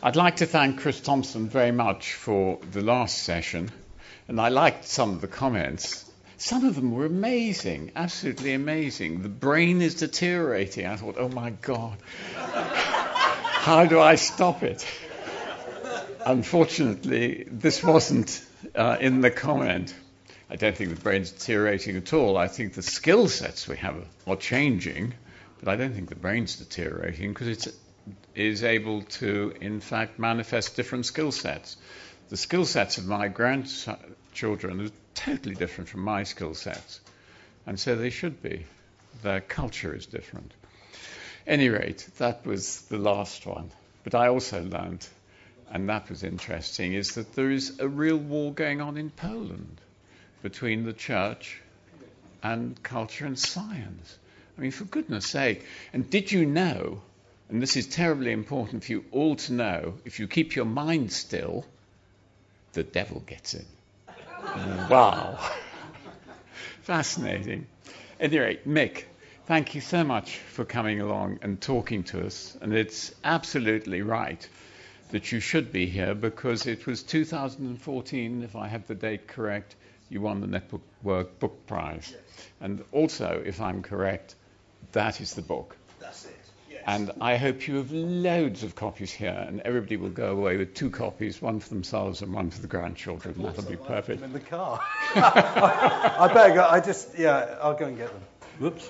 I'd like to thank Chris Thompson very much for the last session, and I liked some of the comments. Some of them were amazing, absolutely amazing. The brain is deteriorating. I thought, oh my God, how do I stop it? Unfortunately, this wasn't in the comment. I don't think the brain's deteriorating at all. I think the skill sets we have are changing, but I don't think the brain's deteriorating because it is able to, in fact, manifest different skill sets. The skill sets of my grandchildren are totally different from my skill sets, and so they should be. Their culture is different. At any rate, that was the last one. But I also learned, and that was interesting, is that there is a real war going on in Poland between the church and culture and science. I mean, for goodness sake. And did you know, and this is terribly important for you all to know, if you keep your mind still, the devil gets in. Wow. Fascinating. At any rate, Mick, thank you so much for coming along and talking to us. And it's absolutely right that you should be here because it was 2014, if I have the date correct, you won the Network Book Prize. Yes. And also, if I'm correct, that is the book. That's it. Yes. And I hope you have loads of copies here, and everybody will go away with 2 copies, one for themselves and one for the grandchildren. That'll be perfect. I'm in the car. I better go. I'll go and get them. Whoops.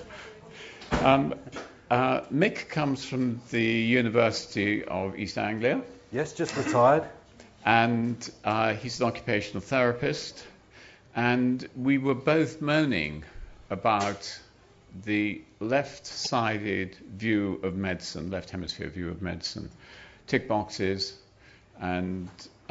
Mick comes from the University of East Anglia. Yes, just retired. And he's an occupational therapist. And we were both moaning about the left-sided view of medicine, left hemisphere view of medicine, tick boxes, and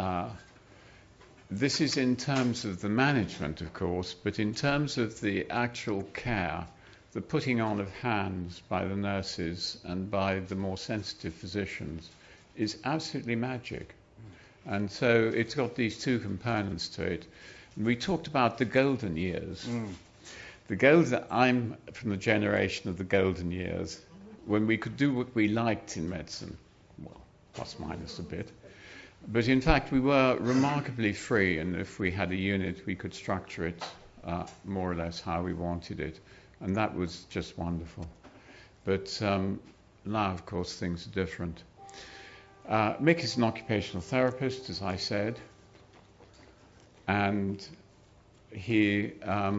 this is in terms of the management, of course, but in terms of the actual care, the putting on of hands by the nurses and by the more sensitive physicians is absolutely magic. And so it's got these 2 components to it. And we talked about the golden years. I'm from the generation of the golden years, when we could do what we liked in medicine, well, plus minus a bit. But in fact, we were remarkably free, and if we had a unit, we could structure it more or less how we wanted it. And that was just wonderful. But now, of course, things are different. Mick is an occupational therapist, as I said, and he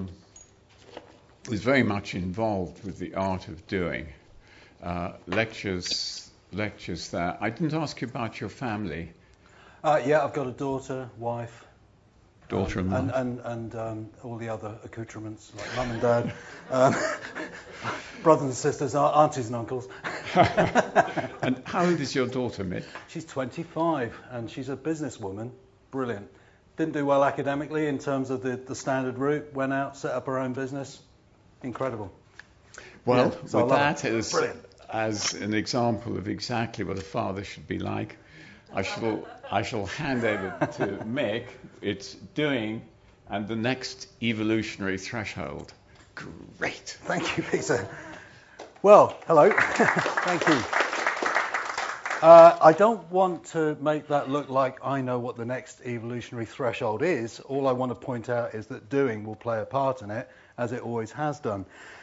is very much involved with the art of doing. Lectures there. I didn't ask you about your family. Yeah, I've got a daughter, wife. Daughter and wife. And all the other accoutrements, like mum and dad, brothers and sisters, aunties and uncles. And how old is your daughter, Mick? She's 25, and she's a businesswoman. Brilliant. Didn't do well academically in terms of the standard route. Went out, set up her own business. Incredible. Well, yeah, so with that as an example of exactly what a father should be like, I shall hand over to Mick. It's doing and the next evolutionary threshold. Great. Thank you, Peter. Well, hello. Thank you. I don't want to make that look like I know what the next evolutionary threshold is. All I want to point out is that doing will play a part in it, as it always has done.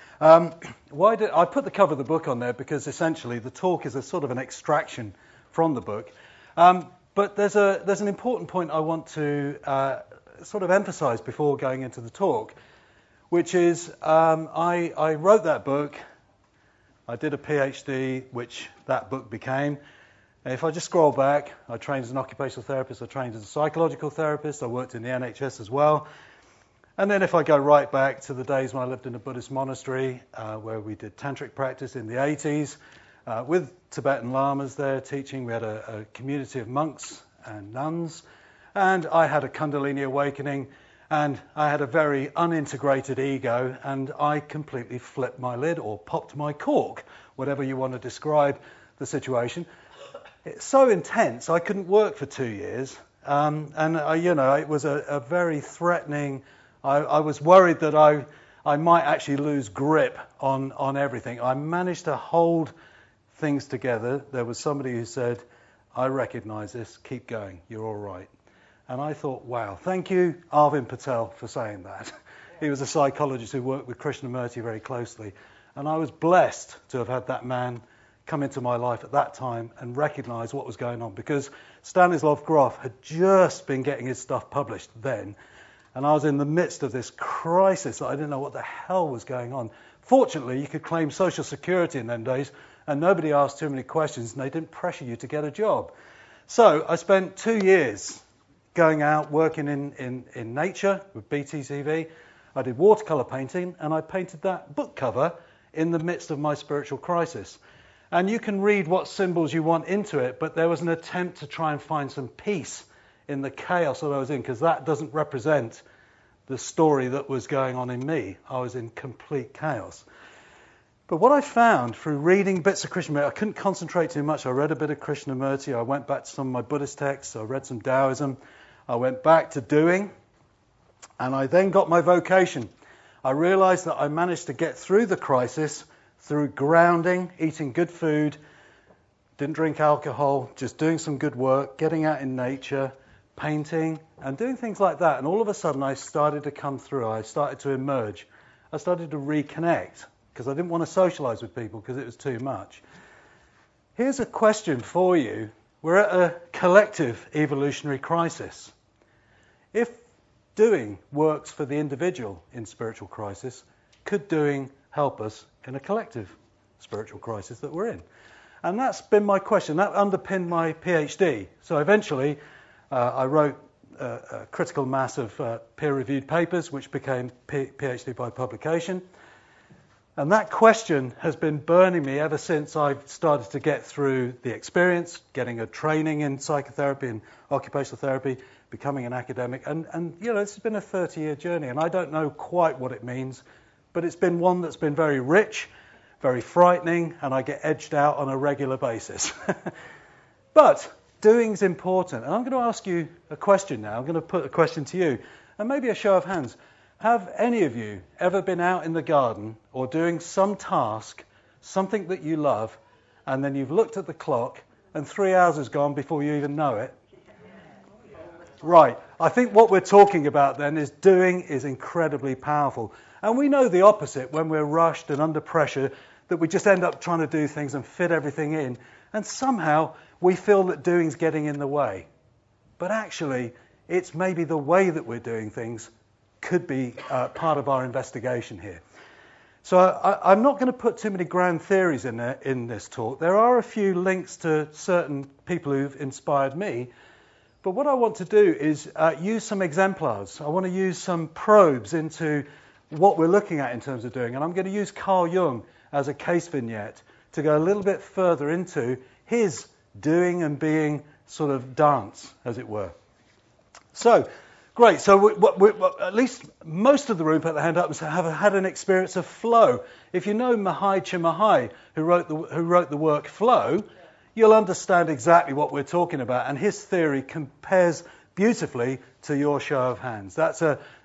I put the cover of the book on there because essentially the talk is a sort of an extraction from the book. But there's an important point I want to sort of emphasize before going into the talk, which is I wrote that book. I did a PhD, which that book became. If I just scroll back, I trained as an occupational therapist, I trained as a psychological therapist, I worked in the NHS as well. And then if I go right back to the days when I lived in a Buddhist monastery, where we did tantric practice in the 80s, with Tibetan lamas there teaching, we had a community of monks and nuns, and I had a Kundalini awakening, and I had a very unintegrated ego, and I completely flipped my lid or popped my cork, whatever you want to describe the situation. It's so intense, I couldn't work for 2 years, and it was a very threatening. I was worried that I might actually lose grip on everything. I managed to hold things together. There was somebody who said, I recognise this, keep going, you're all right. And I thought, wow, thank you, Arvind Patel, for saying that. He was a psychologist who worked with Krishnamurti very closely. And I was blessed to have had that man come into my life at that time and recognise what was going on, because Stanislav Grof had just been getting his stuff published then, and I was in the midst of this crisis. I didn't know what the hell was going on. Fortunately, you could claim Social Security in them days, and nobody asked too many questions, and they didn't pressure you to get a job. So I spent 2 years going out, working in nature with BTCV. I did watercolour painting, and I painted that book cover in the midst of my spiritual crisis. And you can read what symbols you want into it, but there was an attempt to try and find some peace in the chaos that I was in, because that doesn't represent the story that was going on in me. I was in complete chaos. But what I found through reading bits of Krishnamurti, I couldn't concentrate too much. I read a bit of Krishnamurti. I went back to some of my Buddhist texts. I read some Taoism. I went back to doing. And I then got my vocation. I realized that I managed to get through the crisis through grounding, eating good food, didn't drink alcohol, just doing some good work, getting out in nature, painting, and doing things like that. And all of a sudden I started to come through. I started to emerge. I started to reconnect, because I didn't want to socialize with people because it was too much. Here's a question for you. We're at a collective evolutionary crisis. If doing works for the individual in spiritual crisis, could doing help us in a collective spiritual crisis that we're in? And that's been my question. That underpinned my PhD. So eventually I wrote a critical mass of peer-reviewed papers, which became PhD by publication. And that question has been burning me ever since I've started to get through the experience, getting a training in psychotherapy and occupational therapy, becoming an academic. And you know, it's been a 30-year journey, and I don't know quite what it means, but it's been one that's been very rich, very frightening, and I get edged out on a regular basis. But doing's important. And I'm going to ask you a question now. I'm going to put a question to you, and maybe a show of hands. Have any of you ever been out in the garden or doing some task, something that you love, and then you've looked at the clock and 3 hours has gone before you even know it? Right. I think what we're talking about then is doing is incredibly powerful. And we know the opposite when we're rushed and under pressure, that we just end up trying to do things and fit everything in. And somehow we feel that doing's getting in the way. But actually, it's maybe the way that we're doing things could be part of our investigation here. So I'm not going to put too many grand theories in there in this talk. There are a few links to certain people who've inspired me. But what I want to do is use some exemplars. I want to use some probes into what we're looking at in terms of doing. And I'm going to use Carl Jung as a case vignette to go a little bit further into his doing and being sort of dance, as it were. So, great. So at least most of the room put their hand up and have had an experience of flow. If you know Mahai Csimathai, who wrote the work Flow, you'll understand exactly what we're talking about. And his theory compares beautifully to your show of hands. There's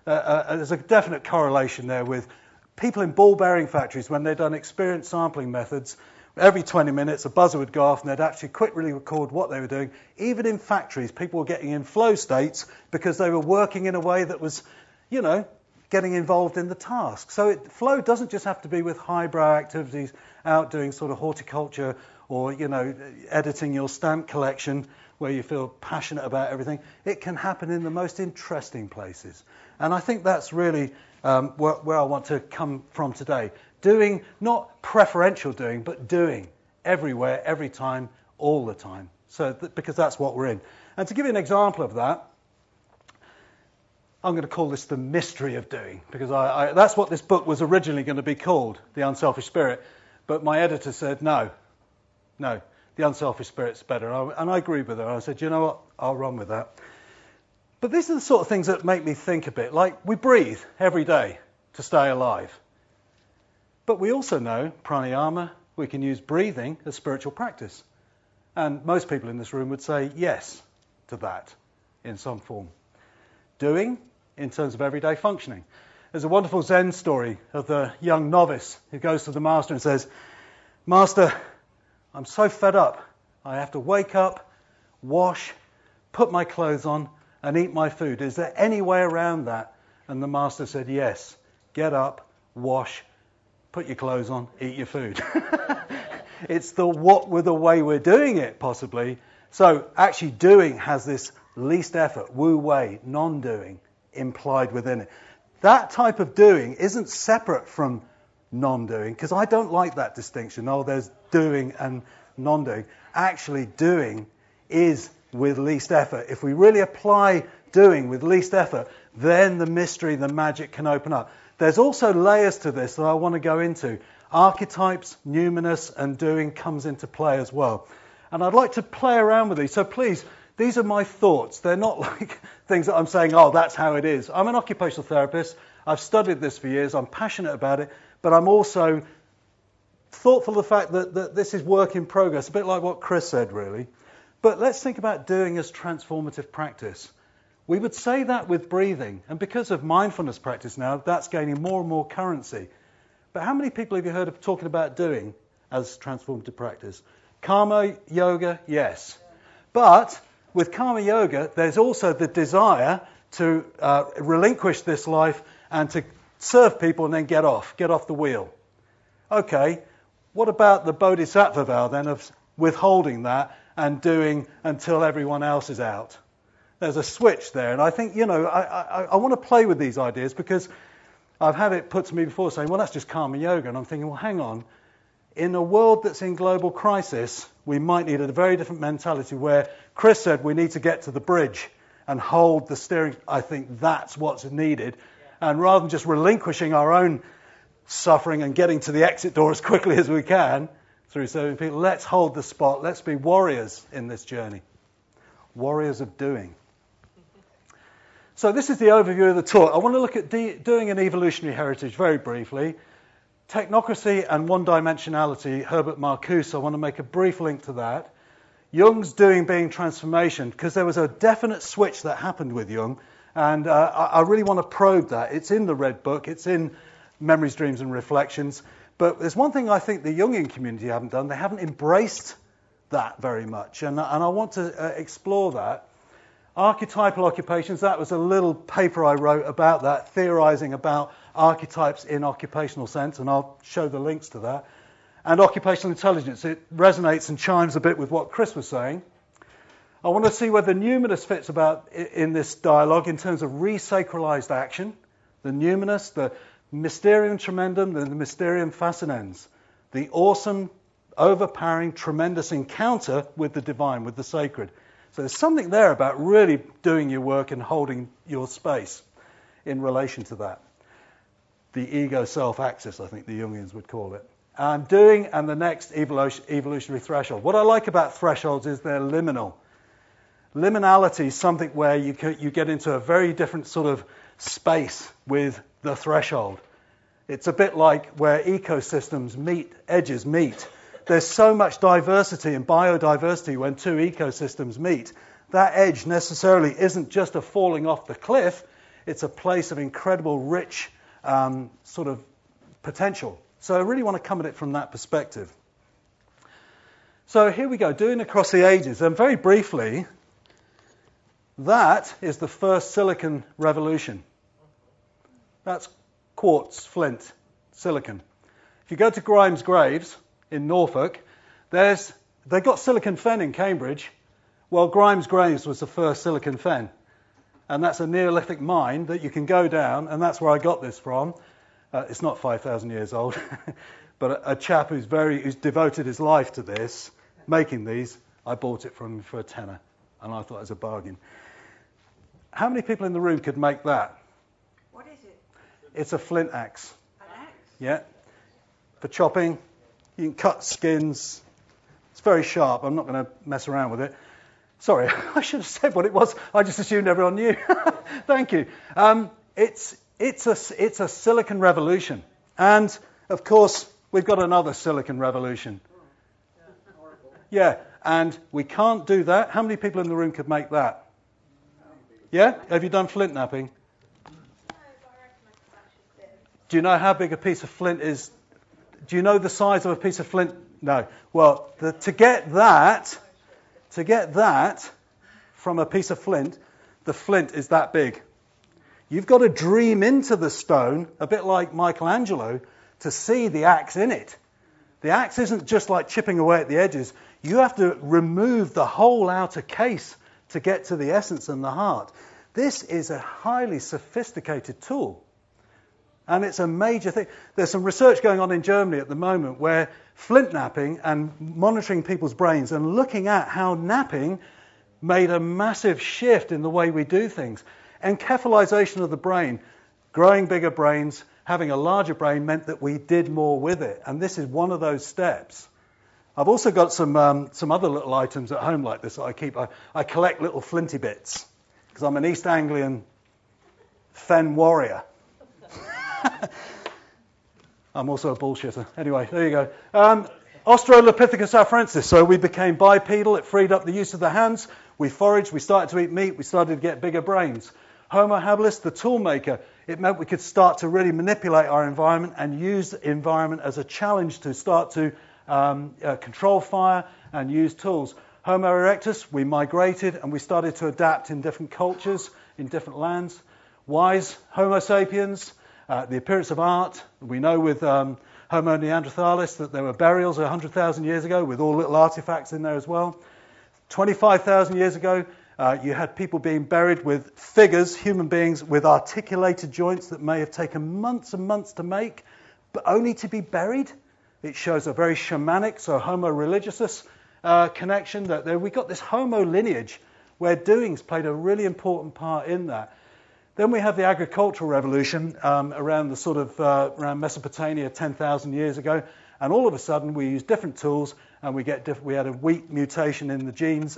a definite correlation there with people in ball-bearing factories. When they've done experience sampling methods, every 20 minutes a buzzer would go off and they'd actually quickly record what they were doing. Even in factories, people were getting in flow states because they were working in a way that was, you know, getting involved in the task. So flow doesn't just have to be with highbrow activities, out doing sort of horticulture or, you know, editing your stamp collection where you feel passionate about everything. It can happen in the most interesting places. And I think that's really where I want to come from today. Doing, not preferential doing, but doing everywhere, every time, all the time. So because that's what we're in. And to give you an example of that, I'm going to call this the mystery of doing, because that's what this book was originally going to be called, The Unselfish Spirit. But my editor said, no, The Unselfish Spirit's better. And I agreed with her. I said, you know what, I'll run with that. But these are the sort of things that make me think a bit. Like, we breathe every day to stay alive. But we also know, pranayama, we can use breathing as spiritual practice. And most people in this room would say yes to that in some form. Doing, in terms of everyday functioning. There's a wonderful Zen story of the young novice who goes to the master and says, Master, I'm so fed up. I have to wake up, wash, put my clothes on, and eat my food. Is there any way around that? And the master said, yes. Get up, wash, put your clothes on, eat your food. It's the way we're doing it, possibly. So actually doing has this least effort, wu wei, non-doing, implied within it. That type of doing isn't separate from non-doing, because I don't like that distinction. Oh, there's doing and non-doing. Actually, doing is with least effort. If we really apply doing with least effort, then the mystery, the magic can open up. There's also layers to this that I want to go into. Archetypes, numinous, and doing comes into play as well. And I'd like to play around with these. So please, these are my thoughts. They're not like things that I'm saying, oh, that's how it is. I'm an occupational therapist. I've studied this for years. I'm passionate about it. But I'm also thoughtful of the fact that this is work in progress, a bit like what Chris said, really. But let's think about doing as transformative practice. We would say that with breathing. And because of mindfulness practice now, that's gaining more and more currency. But how many people have you heard of talking about doing as transformative practice? Karma yoga, yes. But with karma yoga, there's also the desire to relinquish this life and to serve people and then get off the wheel. Okay, what about the bodhisattva vow then of withholding that and doing until everyone else is out? There's a switch there, and I think, I want to play with these ideas because I've had it put to me before saying, well, that's just karma yoga, and I'm thinking, well, hang on. In a world that's in global crisis, we might need a very different mentality where Chris said we need to get to the bridge and hold the steering. I think that's what's needed. And rather than just relinquishing our own suffering and getting to the exit door as quickly as we can through serving people, let's hold the spot. Let's be warriors in this journey. Warriors of doing. So this is the overview of the talk. I want to look at doing an evolutionary heritage very briefly. Technocracy and one-dimensionality, Herbert Marcuse, I want to make a brief link to that. Jung's doing being transformation, because there was a definite switch that happened with Jung, and I really want to probe that. It's in the Red Book, it's in Memories, Dreams and Reflections, but there's one thing I think the Jungian community haven't done. They haven't embraced that very much, and I want to explore that. Archetypal occupations, that was a little paper I wrote about that, theorizing about archetypes in occupational sense, and I'll show the links to that. And occupational intelligence, it resonates and chimes a bit with what Chris was saying. I want to see where the numinous fits about in this dialogue in terms of resacralized action, the numinous, the mysterium tremendum, the mysterium fascinans, the awesome, overpowering, tremendous encounter with the divine, with the sacred. So there's something there about really doing your work and holding your space in relation to that. The ego-self axis, I think the Jungians would call it. And doing and the next evolutionary threshold. What I like about thresholds is they're liminal. Liminality is something where you get into a very different sort of space with the threshold. It's a bit like where ecosystems edges meet. There's so much diversity and biodiversity when two ecosystems meet. That edge necessarily isn't just a falling off the cliff. It's a place of incredible, rich sort of potential. So I really want to come at it from that perspective. So here we go, doing across the ages. And very briefly, that is the first silicon revolution. That's quartz, flint, silicon. If you go to Grimes Graves in Norfolk, they got silicon fen in Cambridge. Well, Grimes Graves was the first silicon fen. And that's a Neolithic mine that you can go down, and that's where I got this from. It's not 5,000 years old, but a chap who's devoted his life to this, making these, I bought it from him for a tenner, and I thought it was a bargain. How many people in the room could make that? What is it? It's a flint axe. An axe? Yeah. For chopping, you can cut skins. It's very sharp. I'm not going to mess around with it. Sorry, I should have said what it was. I just assumed everyone knew. Thank you. It's a silicon revolution. And, of course, we've got another silicon revolution. Yeah, and we can't do that. How many people in the room could make that? Yeah? Have you done flint napping? Do you know how big a piece of flint is? Do you know the size of a piece of flint? No. Well, to get that, to get that from a piece of flint, the flint is that big. You've got to dream into the stone, a bit like Michelangelo, to see the axe in it. The axe isn't just like chipping away at the edges. You have to remove the whole outer case to get to the essence and the heart. This is a highly sophisticated tool. And it's a major thing. There's some research going on in Germany at the moment where flint knapping and monitoring people's brains and looking at how knapping made a massive shift in the way we do things. Encephalization of the brain, growing bigger brains, having a larger brain meant that we did more with it. And this is one of those steps. I've also got some other little items at home like this that I keep. I collect little flinty bits because I'm an East Anglian fen warrior. I'm also a bullshitter. Anyway, there you go. Australopithecus afarensis. So we became bipedal. It freed up the use of the hands. We foraged. We started to eat meat. We started to get bigger brains. Homo habilis, the tool maker. It meant we could start to really manipulate our environment and use the environment as a challenge to start to control fire and use tools. Homo erectus, we migrated and we started to adapt in different cultures, in different lands. Wise Homo sapiens, the appearance of art. We know with Homo neanderthalis that there were burials 100,000 years ago with all little artifacts in there as well. 25,000 years ago, you had people being buried with figures, human beings with articulated joints that may have taken months and months to make, but only to be buried. It shows a very shamanic, so Homo religiosus connection. That we got this Homo lineage where doings played a really important part in that. Then we have the agricultural revolution around the sort of around Mesopotamia 10,000 years ago, and all of a sudden we use different tools, and we had a wheat mutation in the genes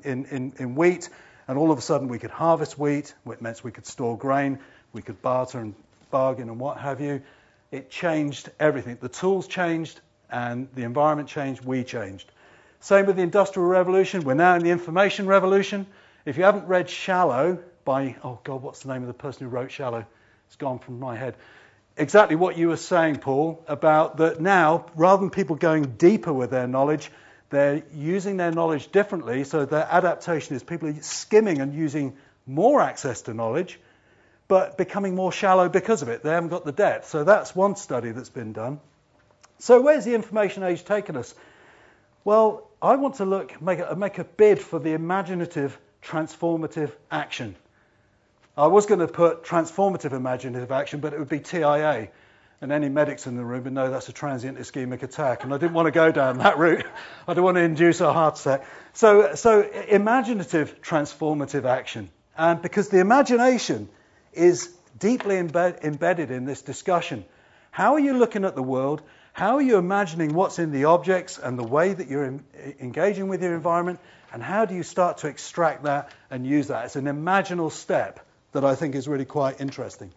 in wheat, and all of a sudden we could harvest wheat, which meant we could store grain, we could barter and bargain and what have you. It changed everything. The tools changed, and the environment changed, we changed. Same with the Industrial Revolution. We're now in the Information Revolution. If you haven't read Shallow by, oh God, what's the name of the person who wrote Shallow? It's gone from my head. Exactly what you were saying, Paul, about that now, rather than people going deeper with their knowledge, they're using their knowledge differently, so their adaptation is people are skimming and using more access to knowledge, but becoming more shallow because of it. They haven't got the depth. So that's one study that's been done. So where's the information age taken us? Well, I want to make a bid for the imaginative, transformative action. I was going to put transformative imaginative action, but it would be TIA. And any medics in the room would know that's a transient ischemic attack. And I didn't want to go down that route. I don't want to induce a heart attack. So imaginative, transformative action. And because the imagination is deeply embedded in this discussion. How are you looking at the world? How are you imagining what's in the objects and the way that you're engaging with your environment? And how do you start to extract that and use that? It's an imaginal step that I think is really quite interesting.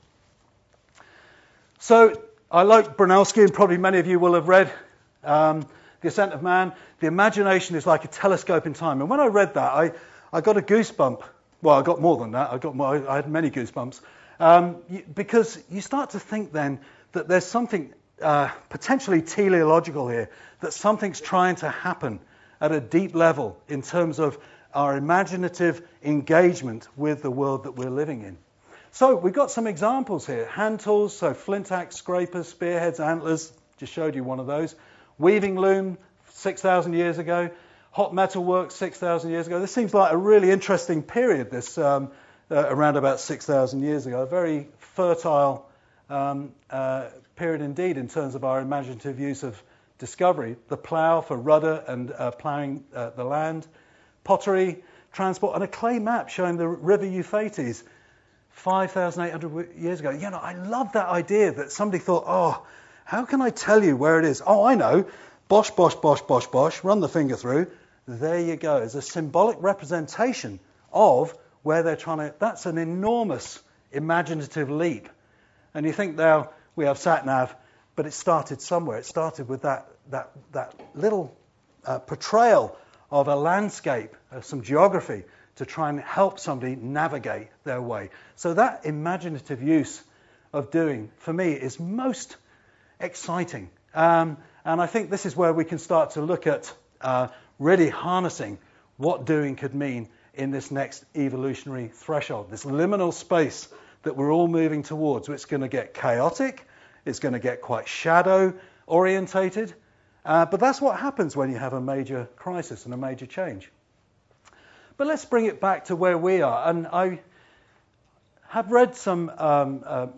So I like Bronowski, and probably many of you will have read The Ascent of Man. The imagination is like a telescope in time. And when I read that, I got a goosebump. Well, I got more than that. I had many goosebumps. Because you start to think then that there's something potentially teleological here, that something's trying to happen at a deep level in terms of our imaginative engagement with the world that we're living in. So we've got some examples here. Hand tools, so flint axe, scrapers, spearheads, antlers. Just showed you one of those. Weaving loom, 6,000 years ago. Hot metal work, 6,000 years ago. This seems like a really interesting period, this around about 6,000 years ago. A very fertile period indeed in terms of our imaginative use of discovery. The plough for rudder and ploughing the land. Pottery, transport, and a clay map showing the river Euphrates 5,800 years ago. You know, I love that idea that somebody thought, oh, how can I tell you where it is? Oh, I know. Bosh, bosh, bosh, bosh, bosh. Run the finger through. There you go. It's a symbolic representation of where they're trying to... That's an enormous imaginative leap. And you think now we have sat-nav, but it started somewhere. It started with that little portrayal of a landscape, of some geography, to try and help somebody navigate their way. So that imaginative use of doing, for me, is most exciting. And I think this is where we can start to look at really harnessing what doing could mean in this next evolutionary threshold, this liminal space that we're all moving towards. It's going to get chaotic, it's going to get quite shadow orientated, but that's what happens when you have a major crisis and a major change. But let's bring it back to where we are. And I have read some Humberto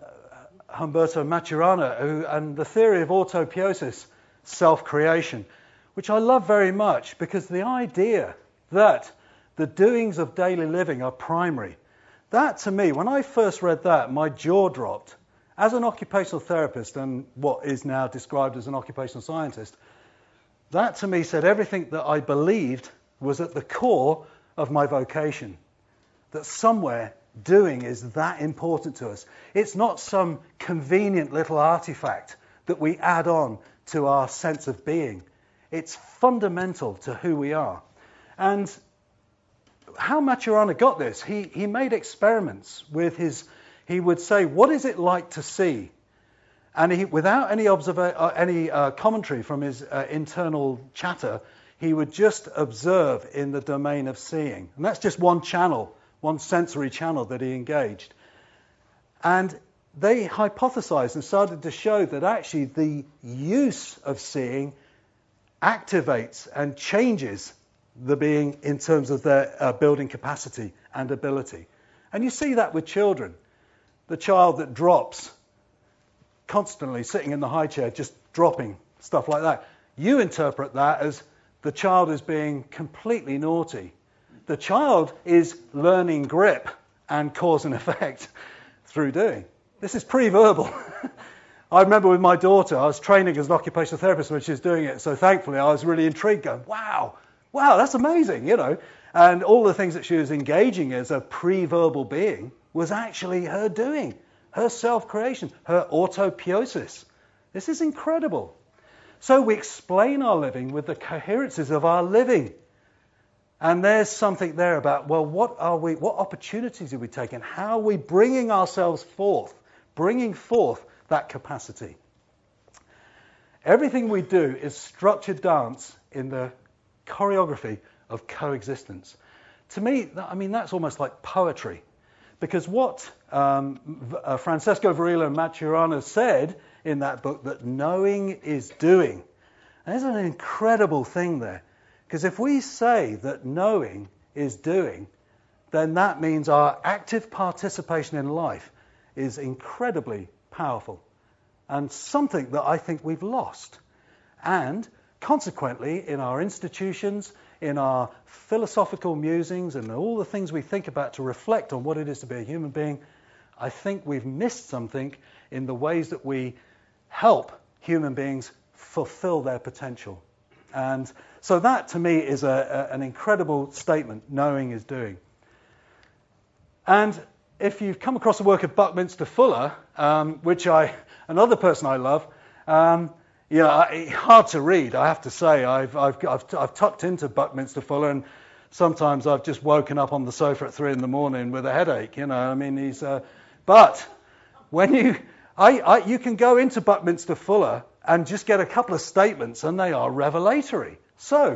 Maturana and the theory of autopoiesis, self-creation, which I love very much, because the idea that the doings of daily living are primary, that to me, when I first read that, my jaw dropped. As an occupational therapist and what is now described as an occupational scientist, that to me said everything that I believed was at the core of my vocation. That somewhere doing is that important to us. It's not some convenient little artifact that we add on to our sense of being. It's fundamental to who we are. And how Maturana got this, he made experiments with he would say, what is it like to see? And without any commentary from his internal chatter, he would just observe in the domain of seeing. And that's just one channel, one sensory channel that he engaged. And they hypothesized and started to show that actually the use of seeing activates and changes the being in terms of their building capacity and ability. And you see that with children. The child that drops, constantly sitting in the high chair, just dropping, stuff like that. You interpret that as the child is being completely naughty. The child is learning grip and cause and effect through doing. This is pre-verbal. I remember with my daughter, I was training as an occupational therapist when she was doing it, so thankfully I was really intrigued, going, wow, that's amazing, you know. And all the things that she was engaging as a pre-verbal being was actually her doing, her self-creation, her autopoiesis. This is incredible. So we explain our living with the coherences of our living. And there's something there about, well, what opportunities are we taking? How are we bringing ourselves forth, bringing forth that capacity? Everything we do is structured dance in the choreography of coexistence. To me, that's almost like poetry. Because what Francesco Varela Maturana said in that book, that knowing is doing. There's an incredible thing there. Because if we say that knowing is doing, then that means our active participation in life is incredibly powerful. And something that I think we've lost. And consequently, in our institutions, in our philosophical musings and all the things we think about to reflect on what it is to be a human being, I think we've missed something in the ways that we help human beings fulfill their potential. And so that, to me, is an incredible statement, knowing is doing. And if you've come across the work of Buckminster Fuller, another person I love, hard to read, I have to say. I've tucked into Buckminster Fuller, and sometimes I've just woken up on the sofa at 3 a.m. with a headache. But when you can go into Buckminster Fuller and just get a couple of statements, and they are revelatory. So,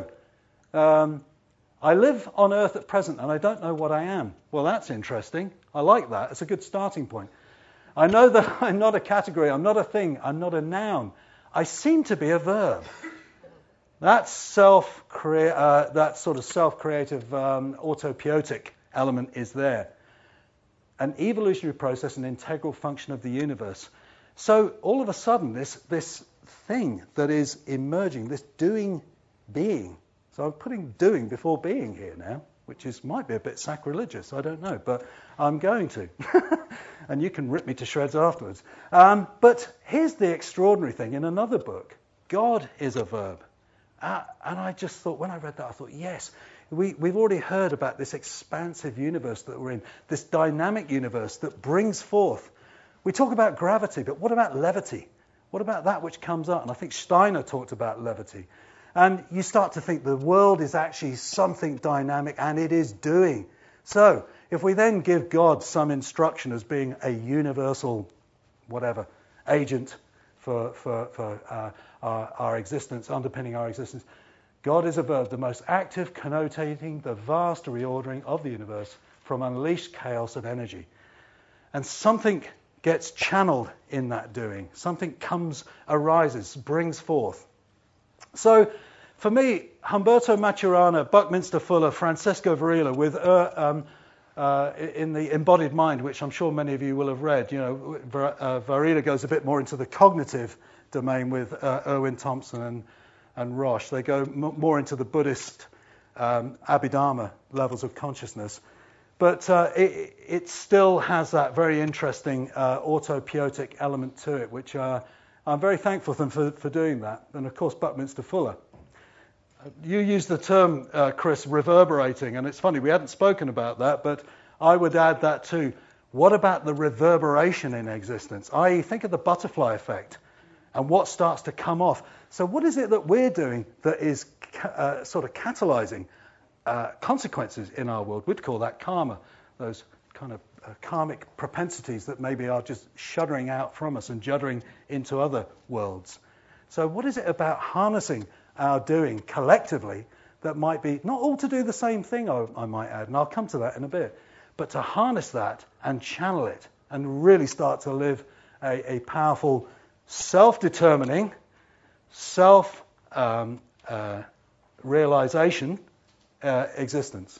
I live on earth at present, and I don't know what I am. Well, that's interesting. I like that. It's a good starting point. I know that I'm not a category, I'm not a thing, I'm not a noun. I seem to be a verb. That sort of self-creative autopoietic element is there. An evolutionary process, an integral function of the universe. So all of a sudden, this thing that is emerging, this doing being. So I'm putting doing before being here now, which might be a bit sacrilegious, I don't know, but I'm going to. And you can rip me to shreds afterwards. But here's the extraordinary thing. In another book, God is a verb. And I just thought, when I read that, I thought, yes, we've already heard about this expansive universe that we're in, this dynamic universe that brings forth. We talk about gravity, but what about levity? What about that which comes up? And I think Steiner talked about levity. And you start to think the world is actually something dynamic, and it is doing. So if we then give God some instruction as being a universal, agent for our existence, underpinning our existence, God is a verb, the most active, connotating the vast reordering of the universe from unleashed chaos of energy. And something gets channeled in that doing. Something arises, brings forth. So, for me, Humberto Maturana, Buckminster Fuller, Francesco Varela, with in the Embodied Mind, which I'm sure many of you will have read, Varela goes a bit more into the cognitive domain with Erwin Thompson and Roche. They go more into the Buddhist Abhidharma levels of consciousness. But it still has that very interesting autopoietic element to it, which I'm very thankful to them for doing that. And of course, Buckminster Fuller. You used the term, Chris, reverberating, and it's funny, we hadn't spoken about that, but I would add that too. What about the reverberation in existence? I.e., think of the butterfly effect and what starts to come off. So what is it that we're doing that is sort of catalyzing consequences in our world? We'd call that karma, those kind of karmic propensities that maybe are just shuddering out from us and juddering into other worlds. So what is it about harnessing our doing collectively that might be not all to do the same thing, I might add, and I'll come to that in a bit, but to harness that and channel it and really start to live a powerful self-determining, self-realization existence.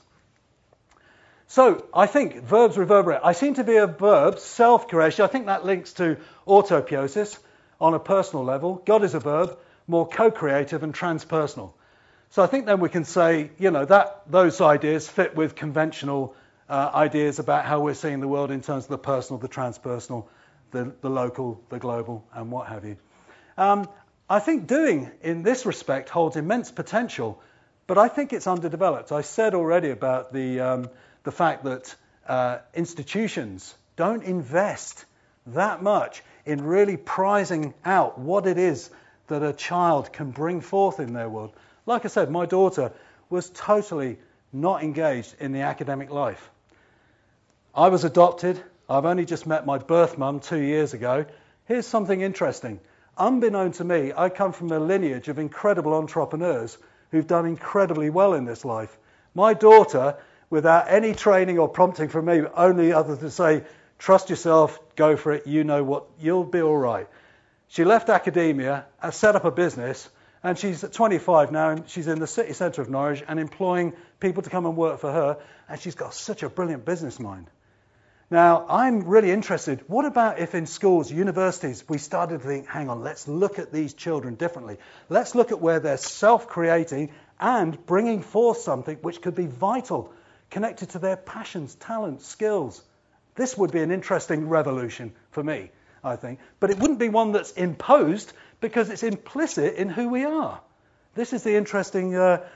So I think verbs reverberate. I seem to be a verb, self-creation. I think that links to autopoiesis on a personal level. God is a verb, more co-creative and transpersonal. So I think then we can say, that those ideas fit with conventional ideas about how we're seeing the world in terms of the personal, the transpersonal, the local, the global, and what have you. I think doing, in this respect, holds immense potential, but I think it's underdeveloped. I said already about the fact that institutions don't invest that much in really prizing out what it is that a child can bring forth in their world. Like I said, my daughter was totally not engaged in the academic life. I was adopted. I've only just met my birth mum 2 years ago. Here's something interesting. Unbeknown to me, I come from a lineage of incredible entrepreneurs who've done incredibly well in this life. My daughter, without any training or prompting from me, only other than to say, trust yourself, go for it, you'll be all right. She left academia, set up a business, and she's 25 now, and she's in the city centre of Norwich and employing people to come and work for her, and she's got such a brilliant business mind. Now, I'm really interested, what about if in schools, universities, we started to think, hang on, let's look at these children differently. Let's look at where they're self-creating and bringing forth something which could be vital, connected to their passions, talents, skills. This would be an interesting revolution for me, I think. But it wouldn't be one that's imposed because it's implicit in who we are. This is the interesting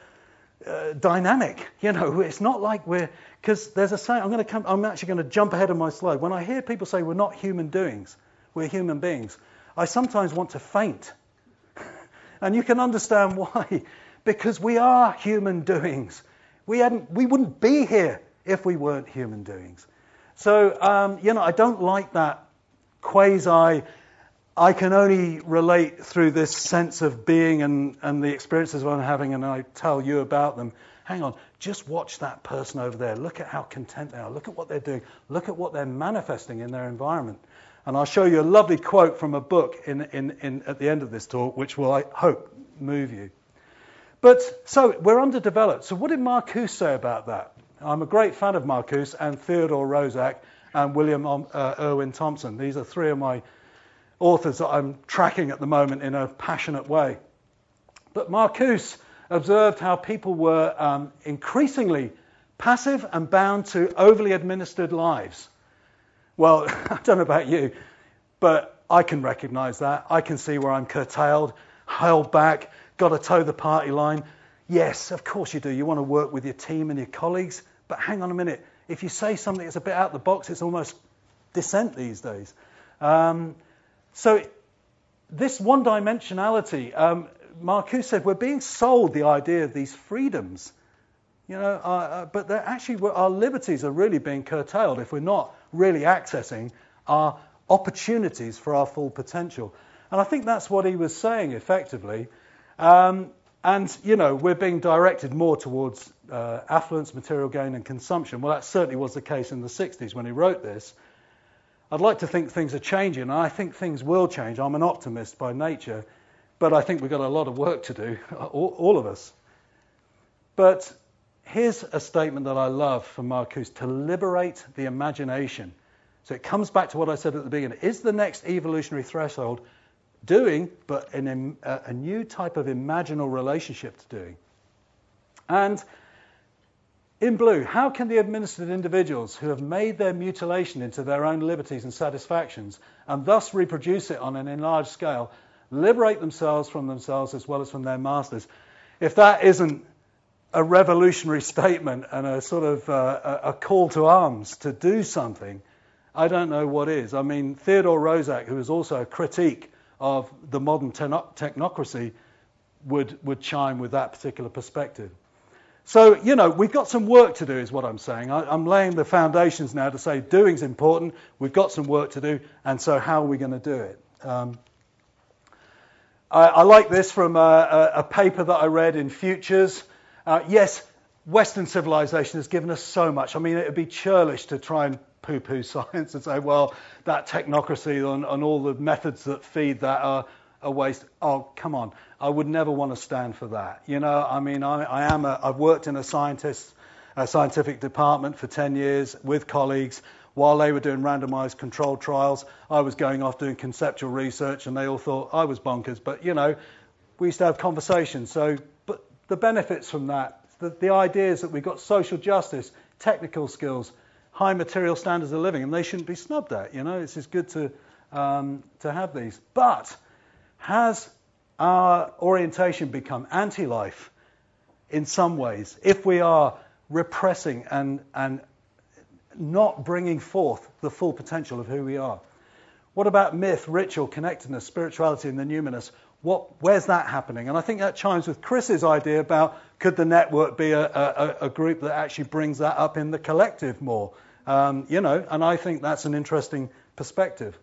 dynamic. It's not like because there's a saying, I'm actually going to jump ahead of my slide. When I hear people say we're not human doings, we're human beings, I sometimes want to faint. And you can understand why. Because we are human doings. We wouldn't be here if we weren't human doings. So, I don't like that quasi, I can only relate through this sense of being and the experiences I'm having, and I tell you about them. Hang on, just watch that person over there. Look at how content they are. Look at what they're doing. Look at what they're manifesting in their environment. And I'll show you a lovely quote from a book in at the end of this talk, which will, I hope, move you. But, so, we're underdeveloped. So what did Marcuse say about that? I'm a great fan of Marcuse and Theodore Roszak and William Erwin Thompson. These are three of my authors that I'm tracking at the moment in a passionate way. But Marcuse observed how people were increasingly passive and bound to overly administered lives. Well, I don't know about you, but I can recognize that. I can see where I'm curtailed, held back, got to toe the party line. Yes, of course you do. You want to work with your team and your colleagues, but hang on a minute. If you say something that's a bit out of the box, it's almost dissent these days. So this one-dimensionality, Marcuse said, we're being sold the idea of these freedoms, but they're actually our liberties are really being curtailed if we're not really accessing our opportunities for our full potential. And I think that's what he was saying effectively. And, we're being directed more towards affluence, material gain, and consumption. Well, that certainly was the case in the 60s when he wrote this. I'd like to think things are changing, and I think things will change. I'm an optimist by nature, but I think we've got a lot of work to do, all of us. But here's a statement that I love from Marcuse: to liberate the imagination. So it comes back to what I said at the beginning. Is the next evolutionary threshold doing, but in a new type of imaginal relationship to doing? And in blue, how can the administered individuals who have made their mutilation into their own liberties and satisfactions, and thus reproduce it on an enlarged scale, liberate themselves from themselves as well as from their masters? If that isn't a revolutionary statement and a sort of a call to arms to do something, I don't know what is. I mean, Theodore Roszak, who is also a critique of the modern technocracy, would chime with that particular perspective. So, we've got some work to do is what I'm saying. I'm laying the foundations now to say doing's important, we've got some work to do, and so how are we going to do it? I like this from a paper that I read in Futures. Yes, Western civilization has given us so much. I mean, it would be churlish to try and poo-poo science and say, well, that technocracy and all the methods that feed that are a waste. Oh, come on. I would never want to stand for that. I mean, I've worked in a scientific department for 10 years with colleagues. While they were doing randomized controlled trials, I was going off doing conceptual research, and they all thought I was bonkers. But, we used to have conversations. So, but the benefits from that, the ideas that we've got social justice, technical skills, high material standards of living, and they shouldn't be snubbed at. It's just good to have these. But has our orientation become anti-life in some ways if we are repressing and not bringing forth the full potential of who we are? What about myth, ritual, connectedness, spirituality, and the numinous? Where's that happening? And I think that chimes with Chris's idea about could the network be a group that actually brings that up in the collective more? And I think that's an interesting perspective.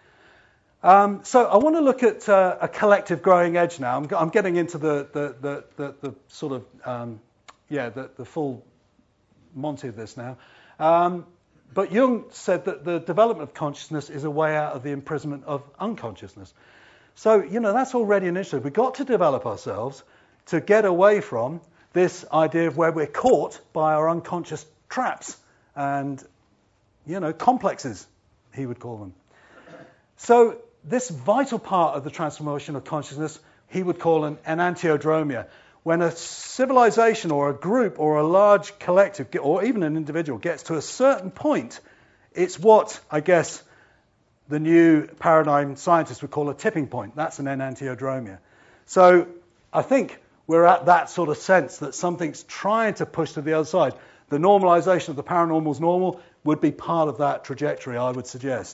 So I want to look at a collective growing edge now. I'm getting into the sort of the full Monty of this now. But Jung said that the development of consciousness is a way out of the imprisonment of unconsciousness. So, that's already an issue. We've got to develop ourselves to get away from this idea of where we're caught by our unconscious traps and, complexes, he would call them. So this vital part of the transformation of consciousness, he would call an enantiodromia. When a civilization or a group or a large collective or even an individual gets to a certain point, it's what, I guess, the new paradigm scientists would call a tipping point. That's an enantiodromia. So I think we're at that sort of sense that something's trying to push to the other side. The normalization of the paranormal's normal would be part of that trajectory, I would suggest.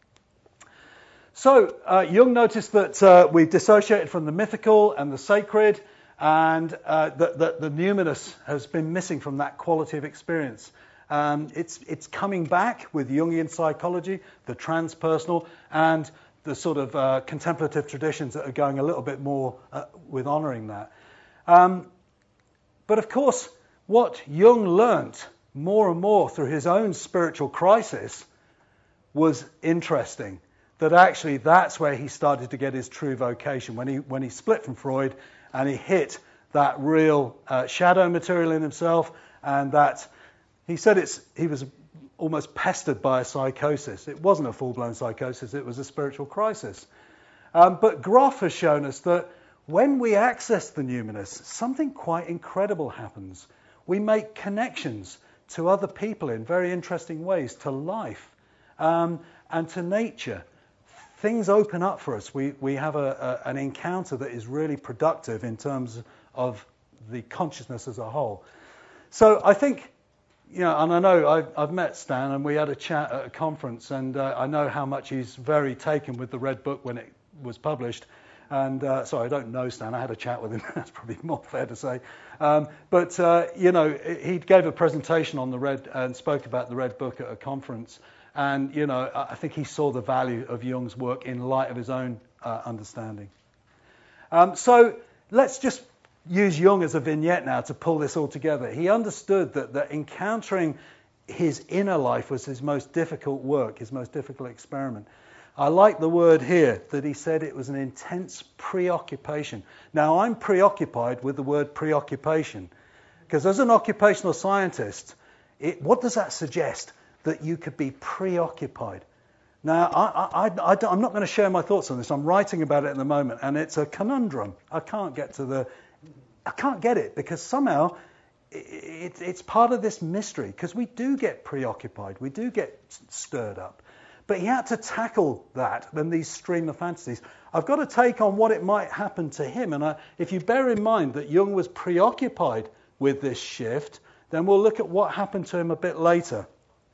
So Jung noticed that we've dissociated from the mythical and the sacred, and that the numinous has been missing from that quality of experience. It's coming back with Jungian psychology, the transpersonal, and the sort of contemplative traditions that are going a little bit more with honouring that. But of course, what Jung learnt more and more through his own spiritual crisis was interesting. That actually that's where he started to get his true vocation, when he split from Freud and he hit that real shadow material in himself, and that he said he was almost pestered by a psychosis. It wasn't a full-blown psychosis, it was a spiritual crisis. But Grof has shown us that when we access the numinous, something quite incredible happens. We make connections to other people in very interesting ways, to life and to nature. Things open up for us. We have an encounter that is really productive in terms of the consciousness as a whole. So I think, and I know I've met Stan and we had a chat at a conference, and I know how much he's very taken with the Red Book when it was published. And sorry, I don't know Stan. I had a chat with him. That's probably more fair to say. But he gave a presentation on the Red and spoke about the Red Book at a conference. And, I think he saw the value of Jung's work in light of his own understanding. So let's just use Jung as a vignette now to pull this all together. He understood that encountering his inner life was his most difficult work, his most difficult experiment. I like the word here that he said it was an intense preoccupation. Now, I'm preoccupied with the word preoccupation because as an occupational scientist, what does that suggest? That you could be preoccupied. Now, I'm not going to share my thoughts on this. I'm writing about it at the moment, and it's a conundrum. I can't get it because somehow it's part of this mystery, because we do get preoccupied, we do get stirred up. But he had to tackle that and these stream of fantasies. I've got to take on what it might happen to him, and if you bear in mind that Jung was preoccupied with this shift, then we'll look at what happened to him a bit later.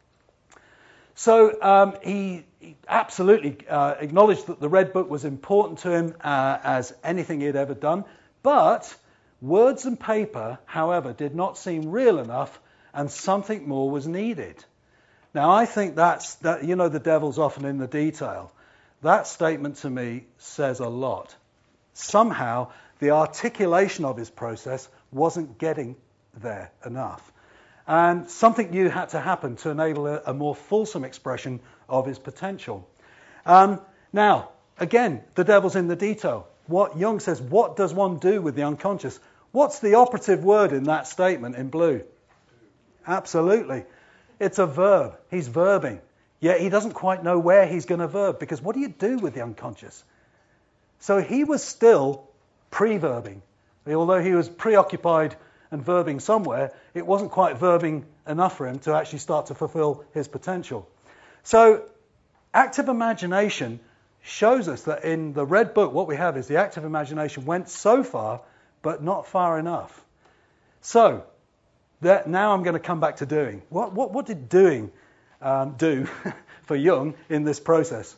So he absolutely acknowledged that the Red Book was important to him as anything he'd ever done. But words and paper, however, did not seem real enough, and something more was needed. Now, I think that the devil's often in the detail. That statement to me says a lot. Somehow, the articulation of his process wasn't getting there enough. And something new had to happen to enable a more fulsome expression of his potential. Now, again, the devil's in the detail. What Jung says, what does one do with the unconscious? What's the operative word in that statement in blue? Absolutely. It's a verb. He's verbing. Yet he doesn't quite know where he's going to verb, because what do you do with the unconscious? So he was still pre-verbing. Although he was preoccupied and verbing somewhere, it wasn't quite verbing enough for him to actually start to fulfill his potential. So active imagination shows us that in the Red Book, what we have is the active imagination went so far, but not far enough. So now I'm going to come back to doing. What did doing do for Jung in this process?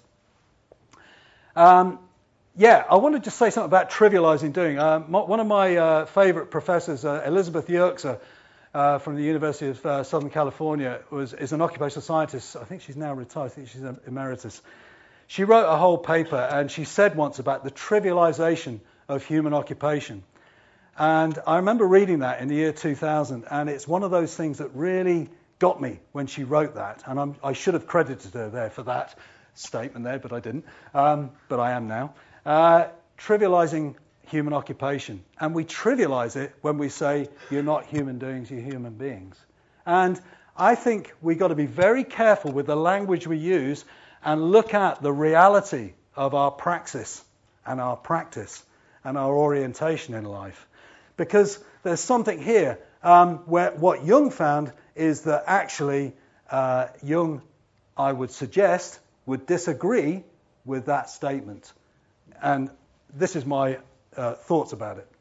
I want to just say something about trivializing doing. One of my favorite professors, Elizabeth Yerkes, from the University of Southern California, is an occupational scientist. I think she's now retired. I think she's an emeritus. She wrote a whole paper, and she said once about the trivialization of human occupation. And I remember reading that in the year 2000, and it's one of those things that really got me when she wrote that. And I should have credited her there for that statement there, but I didn't. But I am now. Trivializing human occupation. And we trivialize it when we say, you're not human doings, you're human beings. And I think we've got to be very careful with the language we use and look at the reality of our praxis and our practice and our orientation in life. Because there's something here where what Jung found is that actually Jung, I would suggest, would disagree with that statement. And this is my thoughts about it.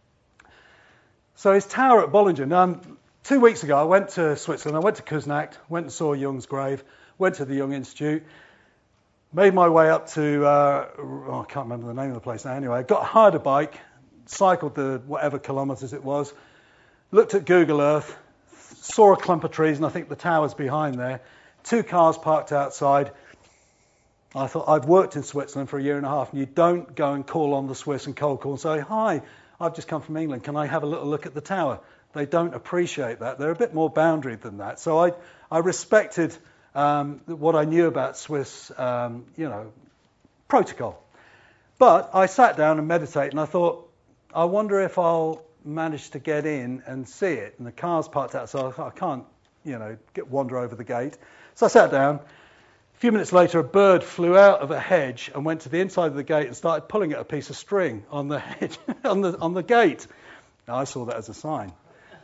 So his tower at Bollingen. 2 weeks ago, I went to Switzerland. I went to Küsnacht, went and saw Jung's grave, went to the Jung Institute, made my way up to, I can't remember the name of the place now. Anyway, hired a bike, cycled the whatever kilometers it was, looked at Google Earth, saw a clump of trees, and I think the tower's behind there. 2 cars parked outside. I thought, I've worked in Switzerland for a year and a half, and you don't go and call on the Swiss and cold call and say, hi, I've just come from England, can I have a little look at the tower? They don't appreciate that. They're a bit more boundary than that. So I respected what I knew about Swiss, protocol. But I sat down and meditated, and I thought, I wonder if I'll manage to get in and see it. And the car's parked outside, so I can't, wander over the gate. So I sat down. A few minutes later, a bird flew out of a hedge and went to the inside of the gate and started pulling at a piece of string on the hedge, on the gate. Now, I saw that as a sign.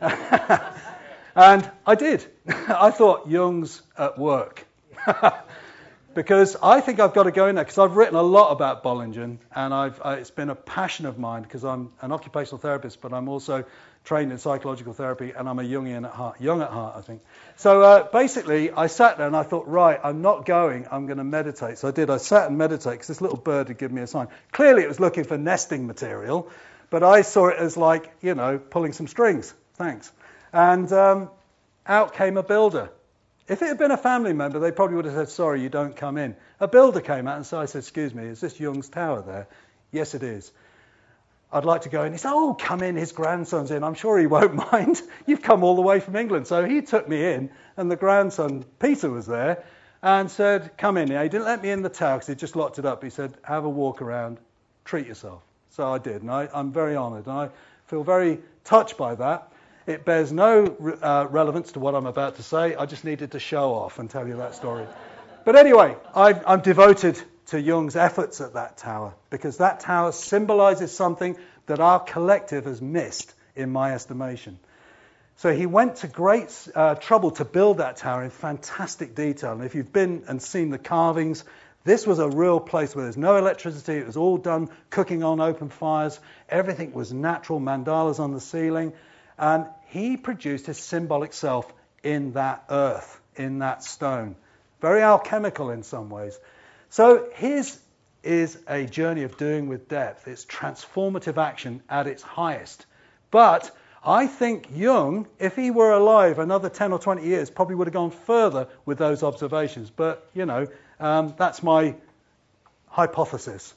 And I did. I thought, Jung's at work. Because I think I've got to go in there, because I've written a lot about Bollingen, and it's been a passion of mine, because I'm an occupational therapist, but I'm also trained in psychological therapy, and I'm a Jungian at heart, young at heart, I think. So basically, I sat there and I thought, right, I'm not going, I'm going to meditate. So I did. I sat and meditated, because this little bird had given me a sign. Clearly, it was looking for nesting material, but I saw it as like, pulling some strings. Thanks. And out came a builder. If it had been a family member, they probably would have said, sorry, you don't come in. A builder came out, and so I said, excuse me, is this Jung's tower there? Yes, it is. I'd like to go in. He said, oh, come in, his grandson's in. I'm sure he won't mind. You've come all the way from England. So he took me in, and the grandson, Peter, was there and said, come in here. He didn't let me in the tower because he just locked it up. He said, have a walk around, treat yourself. So I did, and I'm very honoured, and I feel very touched by that. It bears no relevance to what I'm about to say. I just needed to show off and tell you that story. But anyway, I'm devoted to Jung's efforts at that tower, because that tower symbolises something that our collective has missed, in my estimation. So he went to great trouble to build that tower in fantastic detail. And if you've been and seen the carvings, this was a real place where there's no electricity. It was all done cooking on open fires. Everything was natural, mandalas on the ceiling. And he produced his symbolic self in that earth, in that stone. Very alchemical in some ways. So his is a journey of doing with depth. It's transformative action at its highest. But I think Jung, if he were alive another 10 or 20 years, probably would have gone further with those observations. But, that's my hypothesis.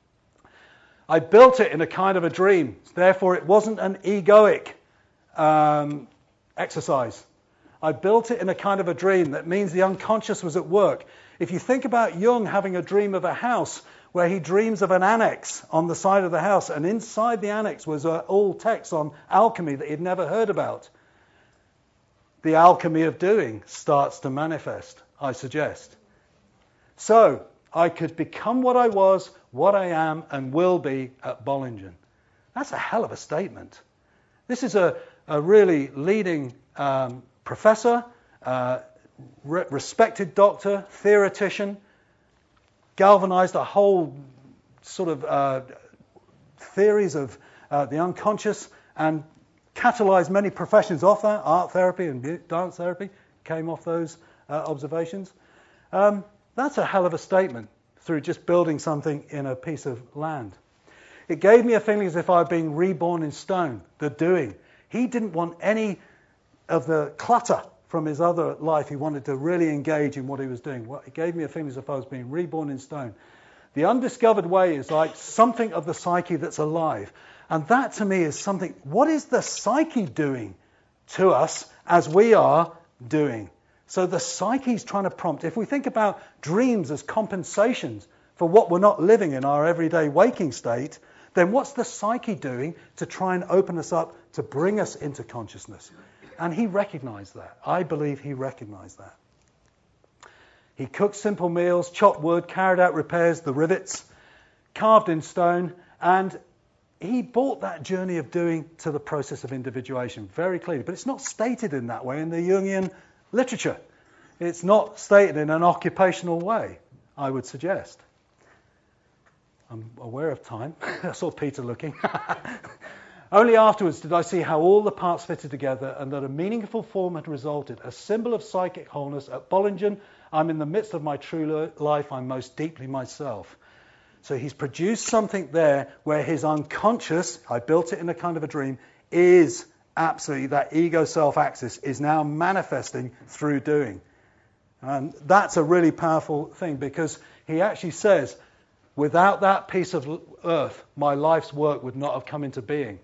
I built it in a kind of a dream. Therefore, it wasn't an egoic exercise. I built it in a kind of a dream. That means the unconscious was at work. If you think about Jung having a dream of a house where he dreams of an annex on the side of the house, and inside the annex was all text on alchemy that he'd never heard about, the alchemy of doing starts to manifest, I suggest. So I could become what I was, what I am, and will be at Bollingen. That's a hell of a statement. This is a really leading professor, respected doctor, theoretician, galvanized a whole sort of theories of the unconscious and catalyzed many professions off that. Art therapy and dance therapy came off those observations. That's a hell of a statement through just building something in a piece of land. It gave me a feeling as if I were being reborn in stone, the doing. He didn't want any of the clutter from his other life. He wanted to really engage in what he was doing. It gave me a feeling as if I was being reborn in stone. The undiscovered way is like something of the psyche that's alive. And that to me is something, what is the psyche doing to us as we are doing? So the psyche's trying to prompt. If we think about dreams as compensations for what we're not living in our everyday waking state, then what's the psyche doing to try and open us up, to bring us into consciousness? And he recognized that. I believe he recognized that. He cooked simple meals, chopped wood, carried out repairs, the rivets, carved in stone, and he brought that journey of doing to the process of individuation very clearly. But it's not stated in that way in the Jungian literature. It's not stated in an occupational way, I would suggest. I'm aware of time. I saw Peter looking. Only afterwards did I see how all the parts fitted together and that a meaningful form had resulted, a symbol of psychic wholeness. At Bollingen, I'm in the midst of my true life. I'm most deeply myself. So he's produced something there where his unconscious, I built it in a kind of a dream, is absolutely, that ego self-axis is now manifesting through doing. And that's a really powerful thing, because he actually says, without that piece of earth, my life's work would not have come into being.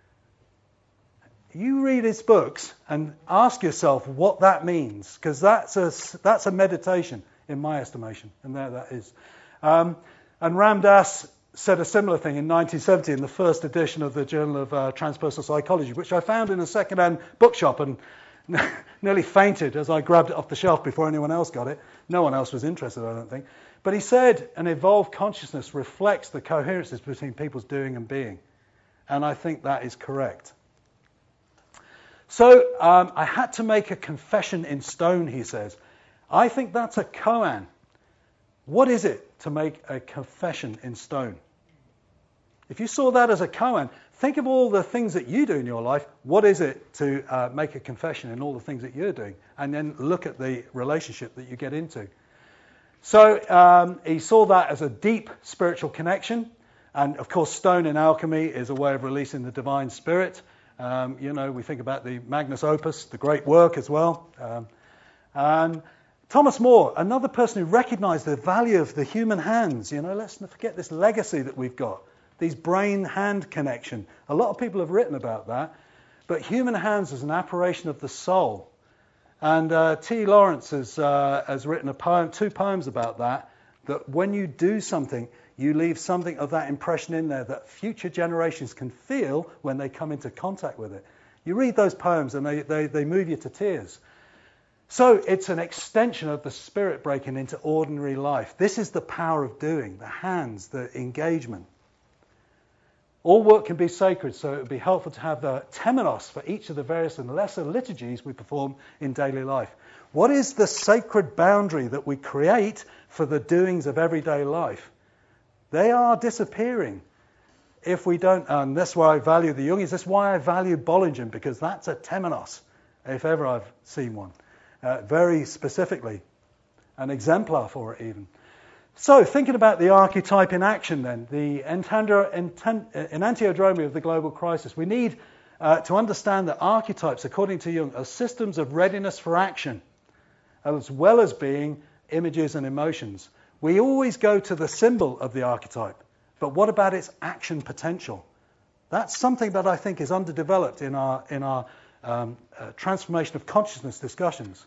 You read his books and ask yourself what that means, because that's a meditation in my estimation, and there that is. And Ram Dass said a similar thing in 1970 in the first edition of the Journal of Transpersonal Psychology, which I found in a second-hand bookshop and nearly fainted as I grabbed it off the shelf before anyone else got it. No one else was interested, I don't think. But he said an evolved consciousness reflects the coherences between people's doing and being. And I think that is correct. So I had to make a confession in stone, he says. I think that's a koan. What is it to make a confession in stone? If you saw that as a koan, think of all the things that you do in your life. What is it to make a confession in all the things that you're doing? And then look at the relationship that you get into. So he saw that as a deep spiritual connection. And of course, stone in alchemy is a way of releasing the divine spirit. We think about the Magnus Opus, the great work as well. And Thomas More, another person who recognized the value of the human hands. Let's not forget this legacy that we've got. these brain-hand connection. A lot of people have written about that, but human hands as an apparition of the soul. And T. Lawrence has written a poem, 2 poems about that when you do something, you leave something of that impression in there that future generations can feel when they come into contact with it. You read those poems and they move you to tears. So it's an extension of the spirit breaking into ordinary life. This is the power of doing, the hands, the engagement. All work can be sacred, so it would be helpful to have the temenos for each of the various and lesser liturgies we perform in daily life. What is the sacred boundary that we create for the doings of everyday life? They are disappearing if we don't, and that's why I value the Jungians. That's why I value Bollingen, because that's a temenos, if ever I've seen one. Very specifically, an exemplar for it even. So, thinking about the archetype in action then, the enantiodromia of the global crisis, we need to understand that archetypes, according to Jung, are systems of readiness for action, as well as being images and emotions. We always go to the symbol of the archetype, but what about its action potential? That's something that I think is underdeveloped in our transformation of consciousness discussions.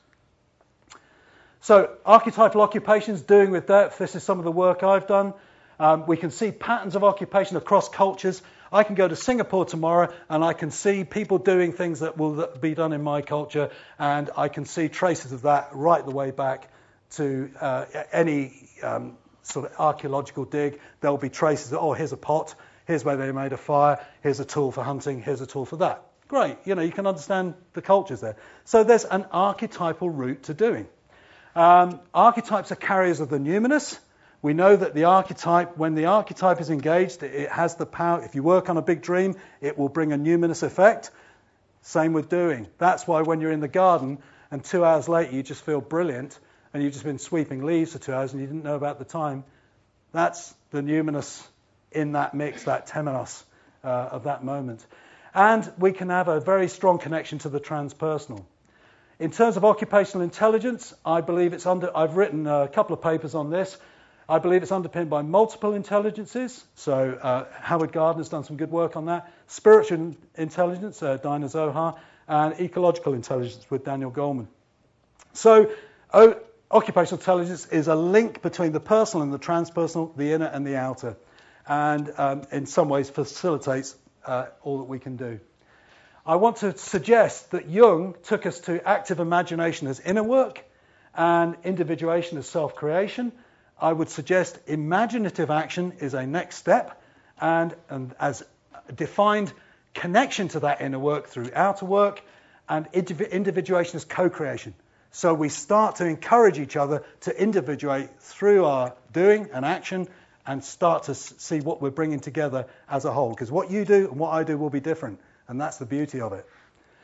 So, archetypal occupations, doing with depth, this is some of the work I've done. We can see patterns of occupation across cultures. I can go to Singapore tomorrow and I can see people doing things that will be done in my culture, and I can see traces of that right the way back to any sort of archaeological dig. There'll be traces of, oh, here's a pot, here's where they made a fire, here's a tool for hunting, here's a tool for that. Great, you can understand the cultures there. So there's an archetypal route to doing. Archetypes are carriers of the numinous. We know that the archetype, when the archetype is engaged, it has the power. If you work on a big dream, it will bring a numinous effect. Same with doing. That's why when you're in the garden and 2 hours later you just feel brilliant and you've just been sweeping leaves for 2 hours and you didn't know about the time, that's the numinous in that mix, that temenos of that moment. And we can have a very strong connection to the transpersonal. In terms of occupational intelligence, I believe I've written a couple of papers on this. I believe it's underpinned by multiple intelligences. So Howard Gardner's done some good work on that. Spiritual intelligence, Dinah Zohar, and ecological intelligence with Daniel Goleman. So occupational intelligence is a link between the personal and the transpersonal, the inner and the outer, and in some ways facilitates all that we can do. I want to suggest that Jung took us to active imagination as inner work and individuation as self-creation. I would suggest imaginative action is a next step, and as defined connection to that inner work through outer work, and individuation as co-creation. So we start to encourage each other to individuate through our doing and action and start to see what we're bringing together as a whole. Because what you do and what I do will be different. And that's the beauty of it.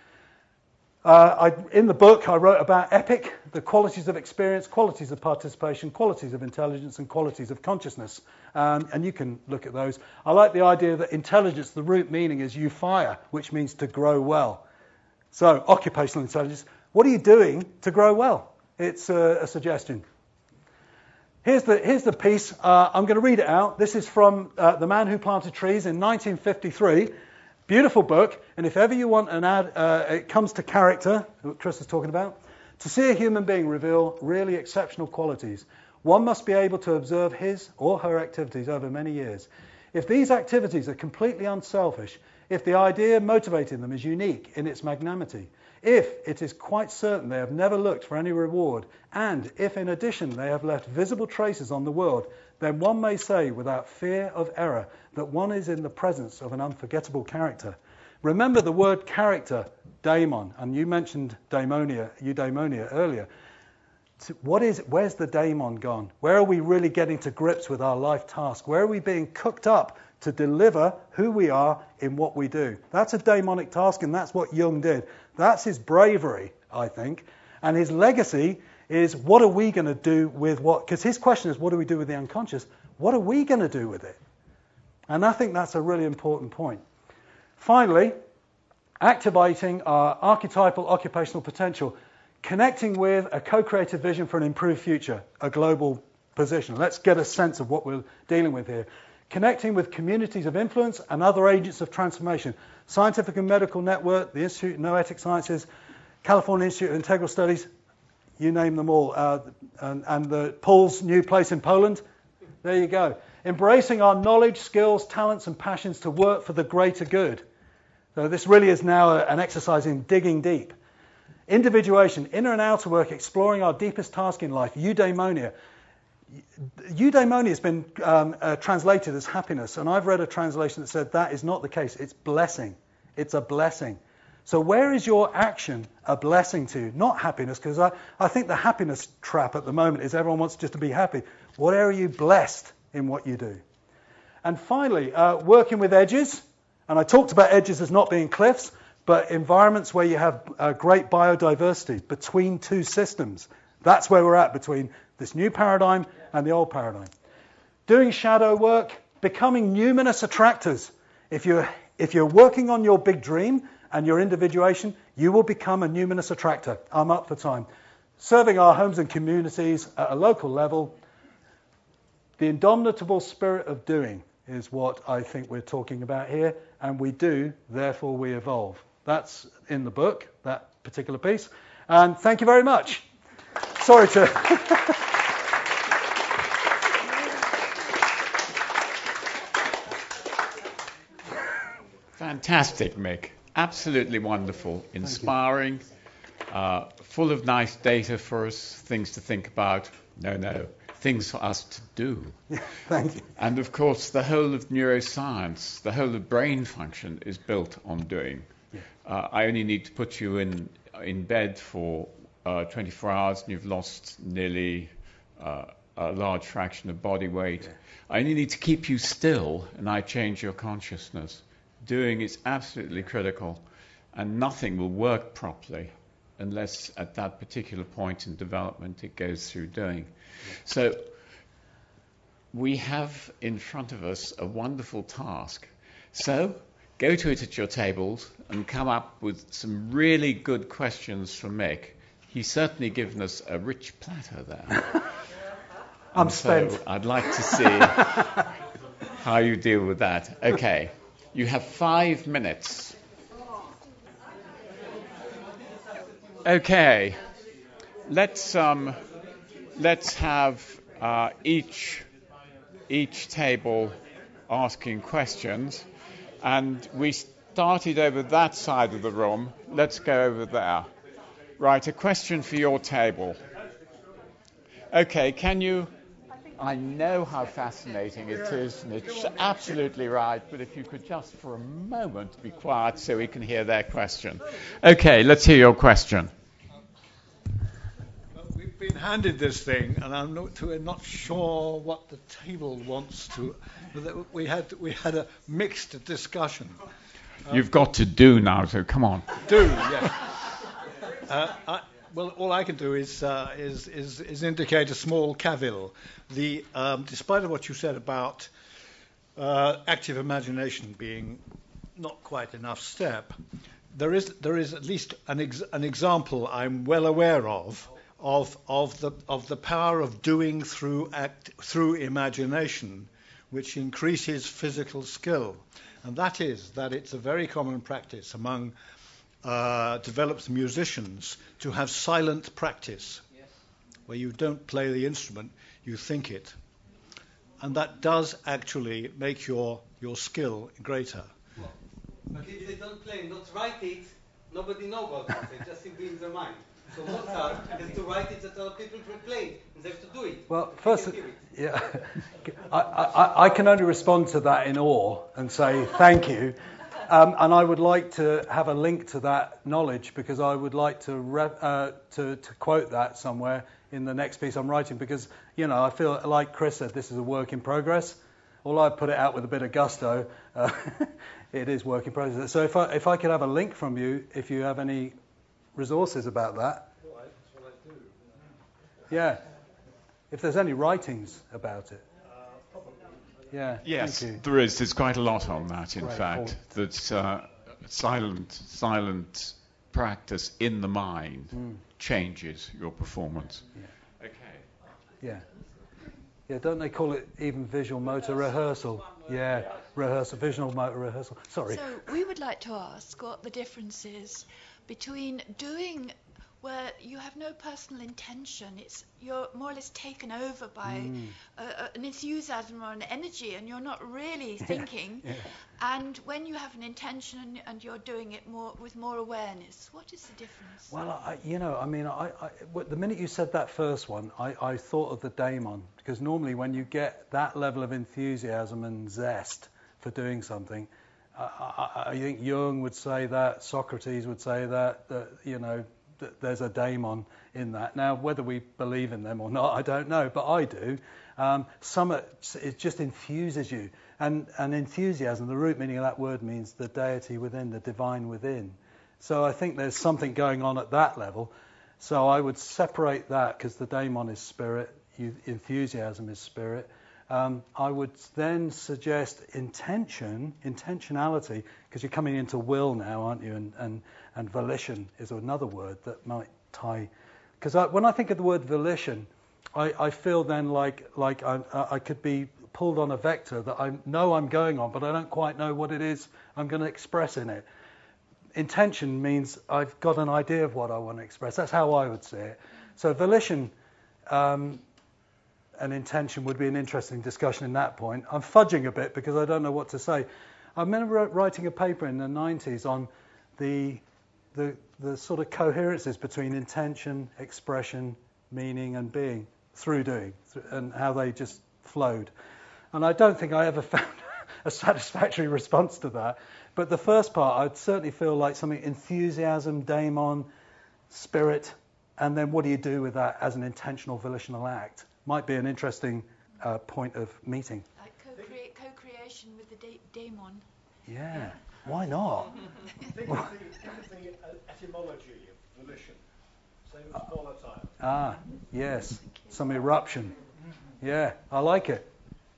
In the book, I wrote about EPIC, the qualities of experience, qualities of participation, qualities of intelligence, and qualities of consciousness. And you can look at those. I like the idea that intelligence, the root meaning is euphia, which means to grow well. So, occupational intelligence, what are you doing to grow well? It's a suggestion. Here's the piece. I'm going to read it out. This is from The Man Who Planted Trees in 1953. Beautiful book, and if ever you want it comes to character, what Chris was talking about, to see a human being reveal really exceptional qualities, one must be able to observe his or her activities over many years. If these activities are completely unselfish, if the idea motivating them is unique in its magnanimity, if it is quite certain they have never looked for any reward, and if in addition they have left visible traces on the world, then one may say without fear of error that one is in the presence of an unforgettable character. Remember the word character, daemon, and you mentioned eudaimonia earlier. Where's the daemon gone? Where are we really getting to grips with our life task? Where are we being cooked up to deliver who we are in what we do? That's a daemonic task, and that's what Jung did. That's his bravery, I think. And his legacy is, what are we going to do with what? Because his question is, what do we do with the unconscious? What are we going to do with it? And I think that's a really important point. Finally, activating our archetypal occupational potential, connecting with a co-creative vision for an improved future, a global position. Let's get a sense of what we're dealing with here. connecting with communities of influence and other agents of transformation. Scientific and Medical Network, the Institute of Noetic Sciences, California Institute of Integral Studies, you name them all, and Paul's new place in Poland. There you go. Embracing our knowledge, skills, talents, and passions to work for the greater good. So this really is now an exercise in digging deep. Individuation, inner and outer work, exploring our deepest task in life, eudaimonia. Eudaimonia has been translated as happiness, and I've read a translation that said that is not the case. It's blessing. It's a blessing. So where is your action a blessing to? Not happiness, because I think the happiness trap at the moment is everyone wants just to be happy. Where are you blessed in what you do? And finally, working with edges. And I talked about edges as not being cliffs, but environments where you have great biodiversity between two systems. That's where we're at between this new paradigm and the old paradigm. Doing shadow work, becoming numinous attractors. If you're working on your big dream and your individuation, you will become a numinous attractor. I'm up for time. Serving our homes and communities at a local level. The indomitable spirit of doing is what I think we're talking about here. And we do, therefore we evolve. That's in the book, that particular piece. And thank you very much. Sorry to... Fantastic, Mick. Absolutely wonderful. Inspiring. Full of nice data for us, things to think about. No. Things for us to do. Thank you. And of course, the whole of neuroscience, the whole of brain function is built on doing. Yeah. I only need to put you in bed for 24 hours and you've lost nearly a large fraction of body weight. Yeah. I only need to keep you still and I change your consciousness. Doing is absolutely critical, and nothing will work properly unless at that particular point in development it goes through doing. So we have in front of us a wonderful task. So go to it at your tables and come up with some really good questions for Mick. He's certainly given us a rich platter there. I'm spent. So I'd like to see how you deal with that. Okay, you have 5 minutes. Okay, let's have each table asking questions, and we started over that side of the room. Let's go over there. Right, a question for your table. Okay, can you... I know how fascinating it is, and it's absolutely right, but if you could just for a moment be quiet so we can hear their question. Okay, let's hear your question. Well, we've been handed this thing, and I'm not sure what the table wants to... We had a mixed discussion. You've got to do now, so come on. Do, yes. Well, all I can do is indicate a small cavil. Despite of what you said about active imagination being not quite enough step, there is at least an example I'm well aware of the power of doing through imagination, which increases physical skill, and that it's a very common practice among develops musicians to have silent practice, where you don't play the instrument, you think it. And that does actually make your skill greater. But if they don't play, not write it, nobody knows about it, just simply in their mind. So Mozart has to write it that other people will play it, and they have to do it. Well, first, yeah, I can only respond to that in awe and say thank you. And I would like to have a link to that knowledge, because I would like to quote that somewhere in the next piece I'm writing, because, I feel like Chris said, this is a work in progress. Although I put it out with a bit of gusto, it is work in progress. So if I could have a link from you, if you have any resources about that. Well, that's what I do. Yeah. If there's any writings about it. Yeah. Yes, thank you. there is. There's quite a lot on that, in Right, fact. That's silent practice in the mind changes your performance. Yeah. Okay. Yeah. Yeah, don't they call it even visual motor rehearsal? Yeah, rehearsal, visual motor rehearsal. Sorry. So we would like to ask what the difference is between doing where you have no personal intention, you're more or less taken over by an enthusiasm or an energy, and you're not really thinking. And when you have an intention and you're doing it with more awareness, what is the difference? Well, the minute you said that first one, I thought of the daemon, because normally when you get that level of enthusiasm and zest for doing something, I think Jung would say that, Socrates would say that there's a daemon in that. Now, whether we believe in them or not, I don't know, but I do. It just infuses you. And enthusiasm, the root meaning of that word means the deity within, the divine within. So I think there's something going on at that level. So I would separate that, because the daemon is spirit, enthusiasm is spirit. I would then suggest intentionality, because you're coming into will now, aren't you? And volition is another word that might tie. Because when I think of the word volition, I feel then like I could be pulled on a vector that I know I'm going on, but I don't quite know what it is I'm going to express in it. Intention means I've got an idea of what I want to express. That's how I would see it. So volition and intention would be an interesting discussion in that point. I'm fudging a bit because I don't know what to say. I remember writing a paper in the 90s on the sort of coherences between intention, expression, meaning and being through doing, and how they just flowed. And I don't think I ever found a satisfactory response to that. But the first part, I'd certainly feel like something enthusiasm, daemon, spirit, and then what do you do with that as an intentional volitional act? Might be an interesting point of meeting. Like co-creation with the daemon. Yeah, why not? Think of the etymology of volition. Same as volatile. Ah, yes, some eruption. Yeah, I like it.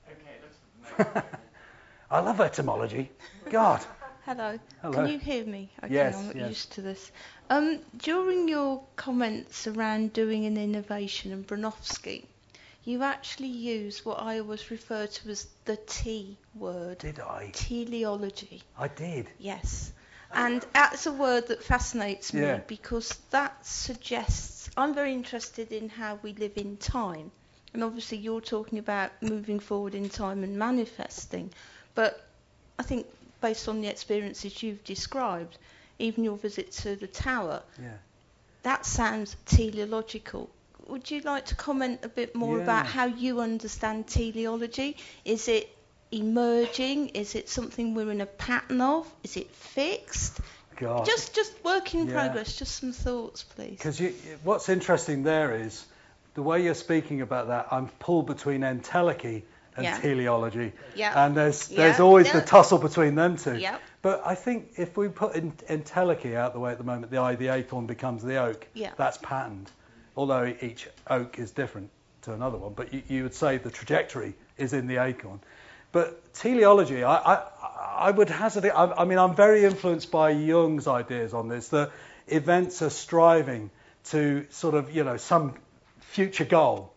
I love etymology. God. Hello. Hello. Can you hear me? Okay, Yes, I'm not yes. used to this. During your comments around doing an innovation and Bronowski, you actually use what I always refer to as the T word. Did I? Teleology. I did. Yes. And that's a word that fascinates me Yeah. because that suggests I'm very interested in how we live in time. And obviously you're talking about moving forward in time and manifesting. But I think based on the experiences you've described, even your visit to the tower, that sounds teleological. Would you like to comment a bit more about how you understand teleology? Is it emerging? Is it something we're in a pattern of? Is it fixed? God. Just work in progress. Just some thoughts, please. Because what's interesting there is the way you're speaking about that. I'm pulled between entelechy and teleology, and there's always the tussle between them two. But I think if we put entelechy out the way at the moment, the acorn becomes the oak. That's patterned, although each oak is different to another one. But you would say the trajectory is in the acorn. But teleology, I would hazard it. I mean, I'm very influenced by Jung's ideas on this, that events are striving to sort of, some future goal.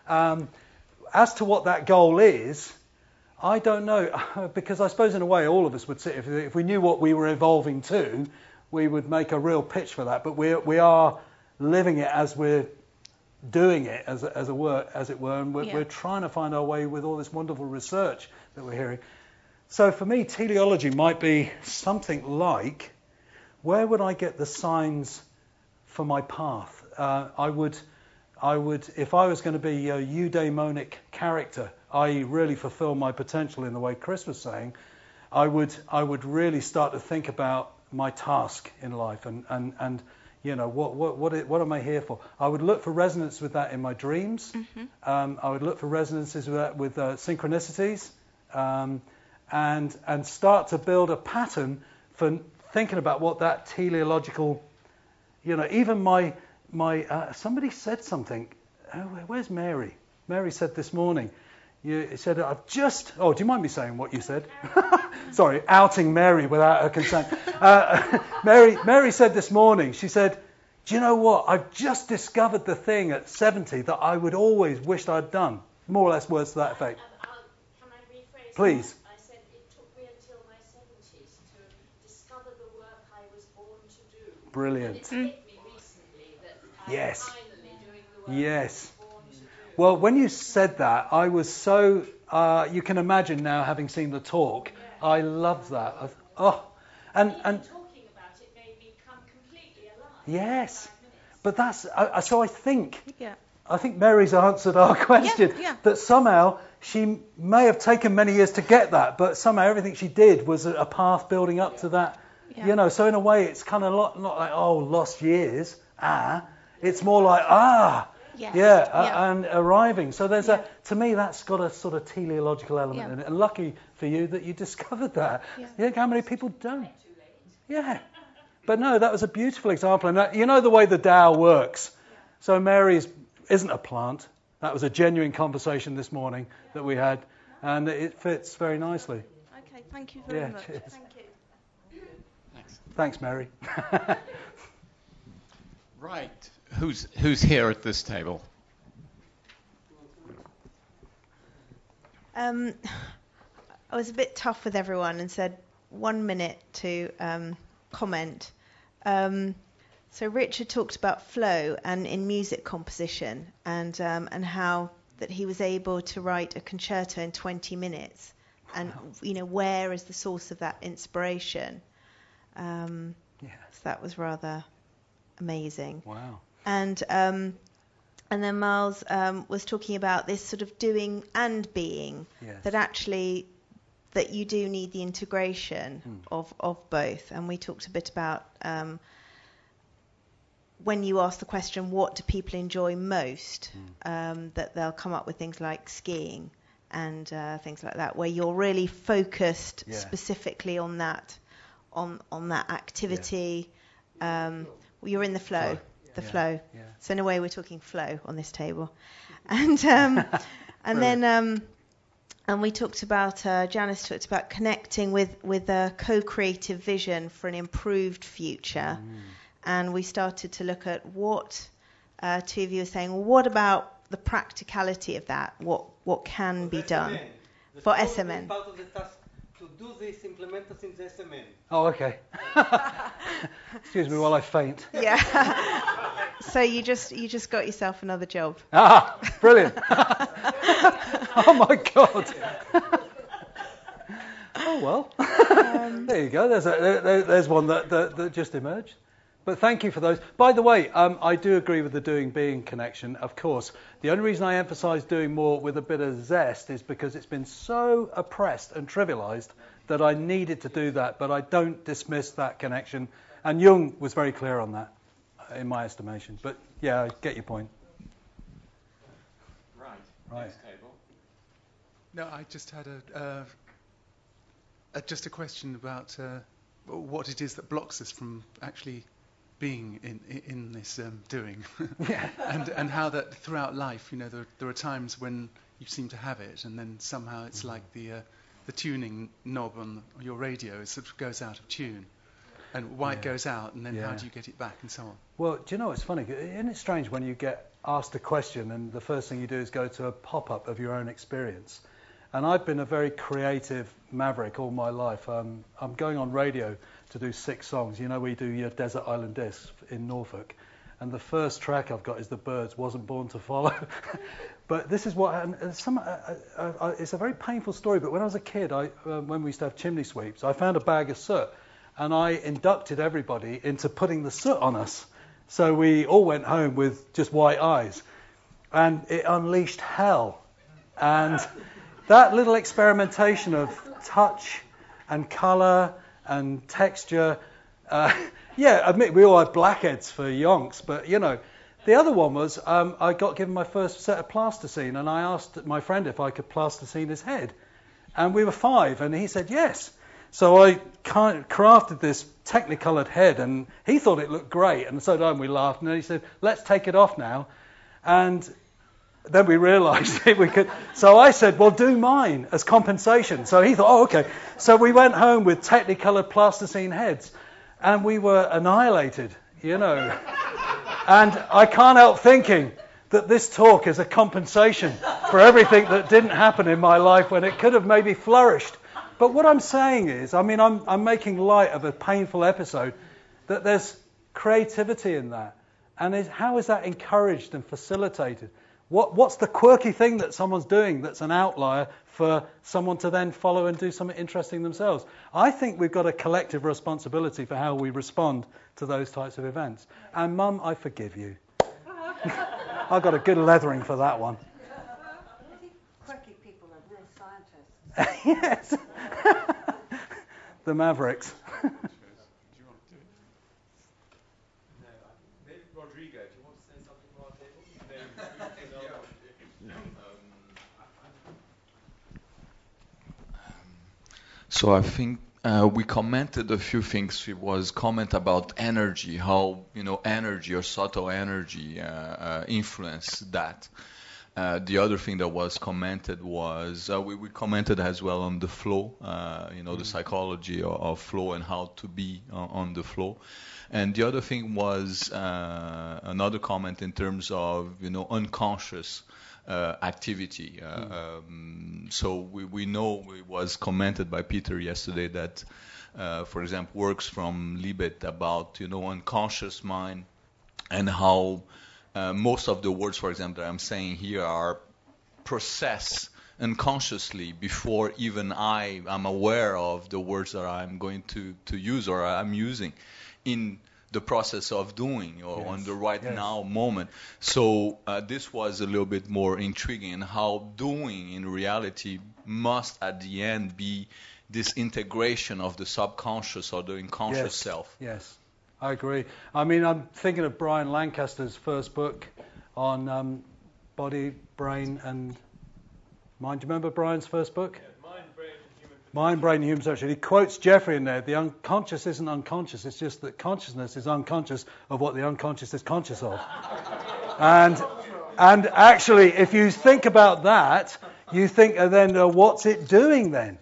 As to what that goal is, I don't know, because I suppose in a way all of us would say, if we knew what we were evolving to, we would make a real pitch for that. But we are living it as we're doing it, as it were, and we're trying to find our way with all this wonderful research that we're hearing. So for me, teleology might be something like, where would I get the signs for my path? I would, if I was going to be a eudaimonic character, i.e. really fulfill my potential in the way Chris was saying, I would really start to think about my task in life and what am I here for? I would look for resonance with that in my dreams. I would look for resonances with that with synchronicities, and start to build a pattern for thinking about what that teleological, even my somebody said something. Where's Mary? Mary said this morning. You said, do you mind me saying what you said? Sorry, outing Mary without her consent. Mary said this morning, she said, do you know what? I've just discovered the thing at 70 that I would always wished I'd done. more or less words to that effect. Can I rephrase Please. that? I said it took me until my 70s to discover the work I was born to do. Brilliant. And it's hit me recently that I'm finally doing the work I was born to do. Well, when you said that, I was so... you can imagine now, having seen the talk, I love that. And talking about it made me come completely alive. Yes, but that's... so I think... Yeah. I think Mary's answered our question. Yeah. That somehow she may have taken many years to get that, but somehow everything she did was a path building up to that. Yeah. You know, so in a way it's kind of not like, oh, lost years. It's more like, Yes. and arriving. So there's to me, that's got a sort of teleological element in it. And lucky for you that you discovered that. Yeah. You think how many people don't? Yeah. But no, that was a beautiful example. And that, you know the way the Tao works. So Mary isn't a plant. That was a genuine conversation this morning that we had. And it fits very nicely. Okay, thank you very much. Cheers. Thank you. Thanks, Mary. Right. Who's here at this table? I was a bit tough with everyone and said 1 minute to comment. So Richard talked about flow and in music composition and how that he was able to write a concerto in 20 minutes, and where is the source of that inspiration? So that was rather amazing. Wow. And then Miles was talking about this sort of doing and being, that actually that you do need the integration of both. And we talked a bit about when you ask the question, what do people enjoy most, that they'll come up with things like skiing and things like that, where you're really focused specifically on that activity. You're in the flow. Flow. Yeah. So in a way, we're talking flow on this table, and then we talked about Janice talked about connecting with a co-creative vision for an improved future, and we started to look at what two of you were saying. Well, what about the practicality of that? What can be done for SMN? Part of the task to do this, implement us in the SMN. Oh, okay. Excuse me while I faint. Yeah. So you just got yourself another job. Brilliant. Oh my God. Oh well. There you go. There's one that just emerged. But thank you for those. By the way, I do agree with the doing-being connection, of course. The only reason I emphasise doing more with a bit of zest is because it's been so oppressed and trivialised that I needed to do that, but I don't dismiss that connection. And Jung was very clear on that, in my estimation. But yeah, I get your point. Right. Next table. No, I just had just a question about what it is that blocks us from actually being in this doing, and how that throughout life, there are times when you seem to have it, and then somehow it's like the tuning knob on your radio, it sort of goes out of tune, and why it goes out, and then how do you get it back, and so on. Well, do you know what's funny? Isn't it strange when you get asked a question and the first thing you do is go to a pop-up of your own experience? And I've been a very creative maverick all my life. I'm going on radio to do 6 songs. We do your Desert Island Discs in Norfolk. And the first track I've got is The Byrds, Wasn't Born to Follow. But this is what... it's a very painful story, but when I was a kid, when we used to have chimney sweeps, I found a bag of soot. And I inducted everybody into putting the soot on us. So we all went home with just white eyes. And it unleashed hell. And... that little experimentation of touch and colour and texture, admit we all had blackheads for yonks, but the other one was I got given my first set of plasticine, and I asked my friend if I could plasticine his head, and we were 5, and he said yes. So I crafted this technicoloured head, and he thought it looked great, and so did I, and we laughed, and then he said, let's take it off now, and then we realised we could. So I said, well, do mine as compensation. So he thought, oh, okay. So we went home with technicoloured plasticine heads, and we were annihilated, And I can't help thinking that this talk is a compensation for everything that didn't happen in my life when it could have maybe flourished. But what I'm saying is, I mean, I'm making light of a painful episode, that there's creativity in that. And how is that encouraged and facilitated? What's the quirky thing that someone's doing that's an outlier for someone to then follow and do something interesting themselves? I think we've got a collective responsibility for how we respond to those types of events. And Mum, I forgive you. I got a good leathering for that one. I think quirky people are real scientists. Yes. The Mavericks. Rodrigo, do you want to say something from our table? So I think we commented a few things. It was comment about energy, how energy or subtle energy influence that. The other thing that was commented was we commented as well on the flow, the psychology of flow and how to be on the flow. And the other thing was another comment in terms of unconscious activity. So we know it was commented by Peter yesterday that, for example, works from Libet about unconscious mind and how most of the words, for example, that I'm saying here are processed unconsciously before even I'm aware of the words that I'm going to use or I'm using in the process of doing or on the right now moment. So this was a little bit more intriguing, and how doing in reality must at the end be this integration of the subconscious or the unconscious self. Yes, I agree. I mean, I'm thinking of Brian Lancaster's first book on body, brain and mind. Do you remember Brian's first book? Yeah. Mind, Brain, and Human Potential. He quotes Jeffrey in there. The unconscious isn't unconscious. It's just that consciousness is unconscious of what the unconscious is conscious of. And actually, if you think about that, you think, then what's it doing then?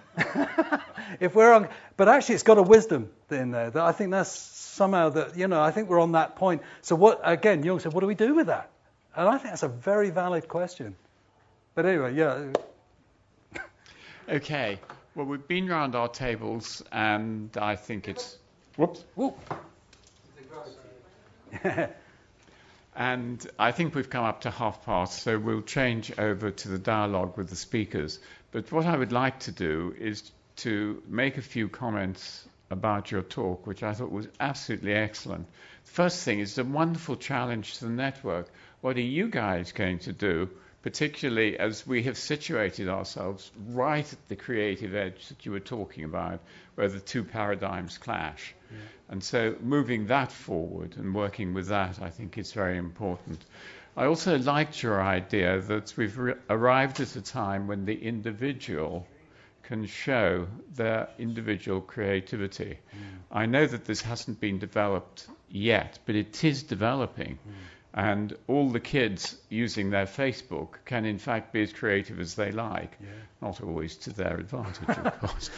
But actually, it's got a wisdom in there. That I think that's somehow that I think we're on that point. So what? Again, Jung said, what do we do with that? And I think that's a very valid question. But anyway, yeah. Okay. Well, we've been round our tables, and I think it's... Whoops. Whoop. And I think we've come up to 1:30, so we'll change over to the dialogue with the speakers. But what I would like to do is to make a few comments about your talk, which I thought was absolutely excellent. The first thing is a wonderful challenge to the network. What are you guys going to do, particularly as we have situated ourselves right at the creative edge that you were talking about, where the two paradigms clash? Yeah. And so moving that forward and working with that, I think is very important. I also liked your idea that we've arrived at a time when the individual can show their individual creativity. I know that this hasn't been developed yet, but it is developing. And all the kids using their Facebook can in fact be as creative as they like, not always to their advantage, of course.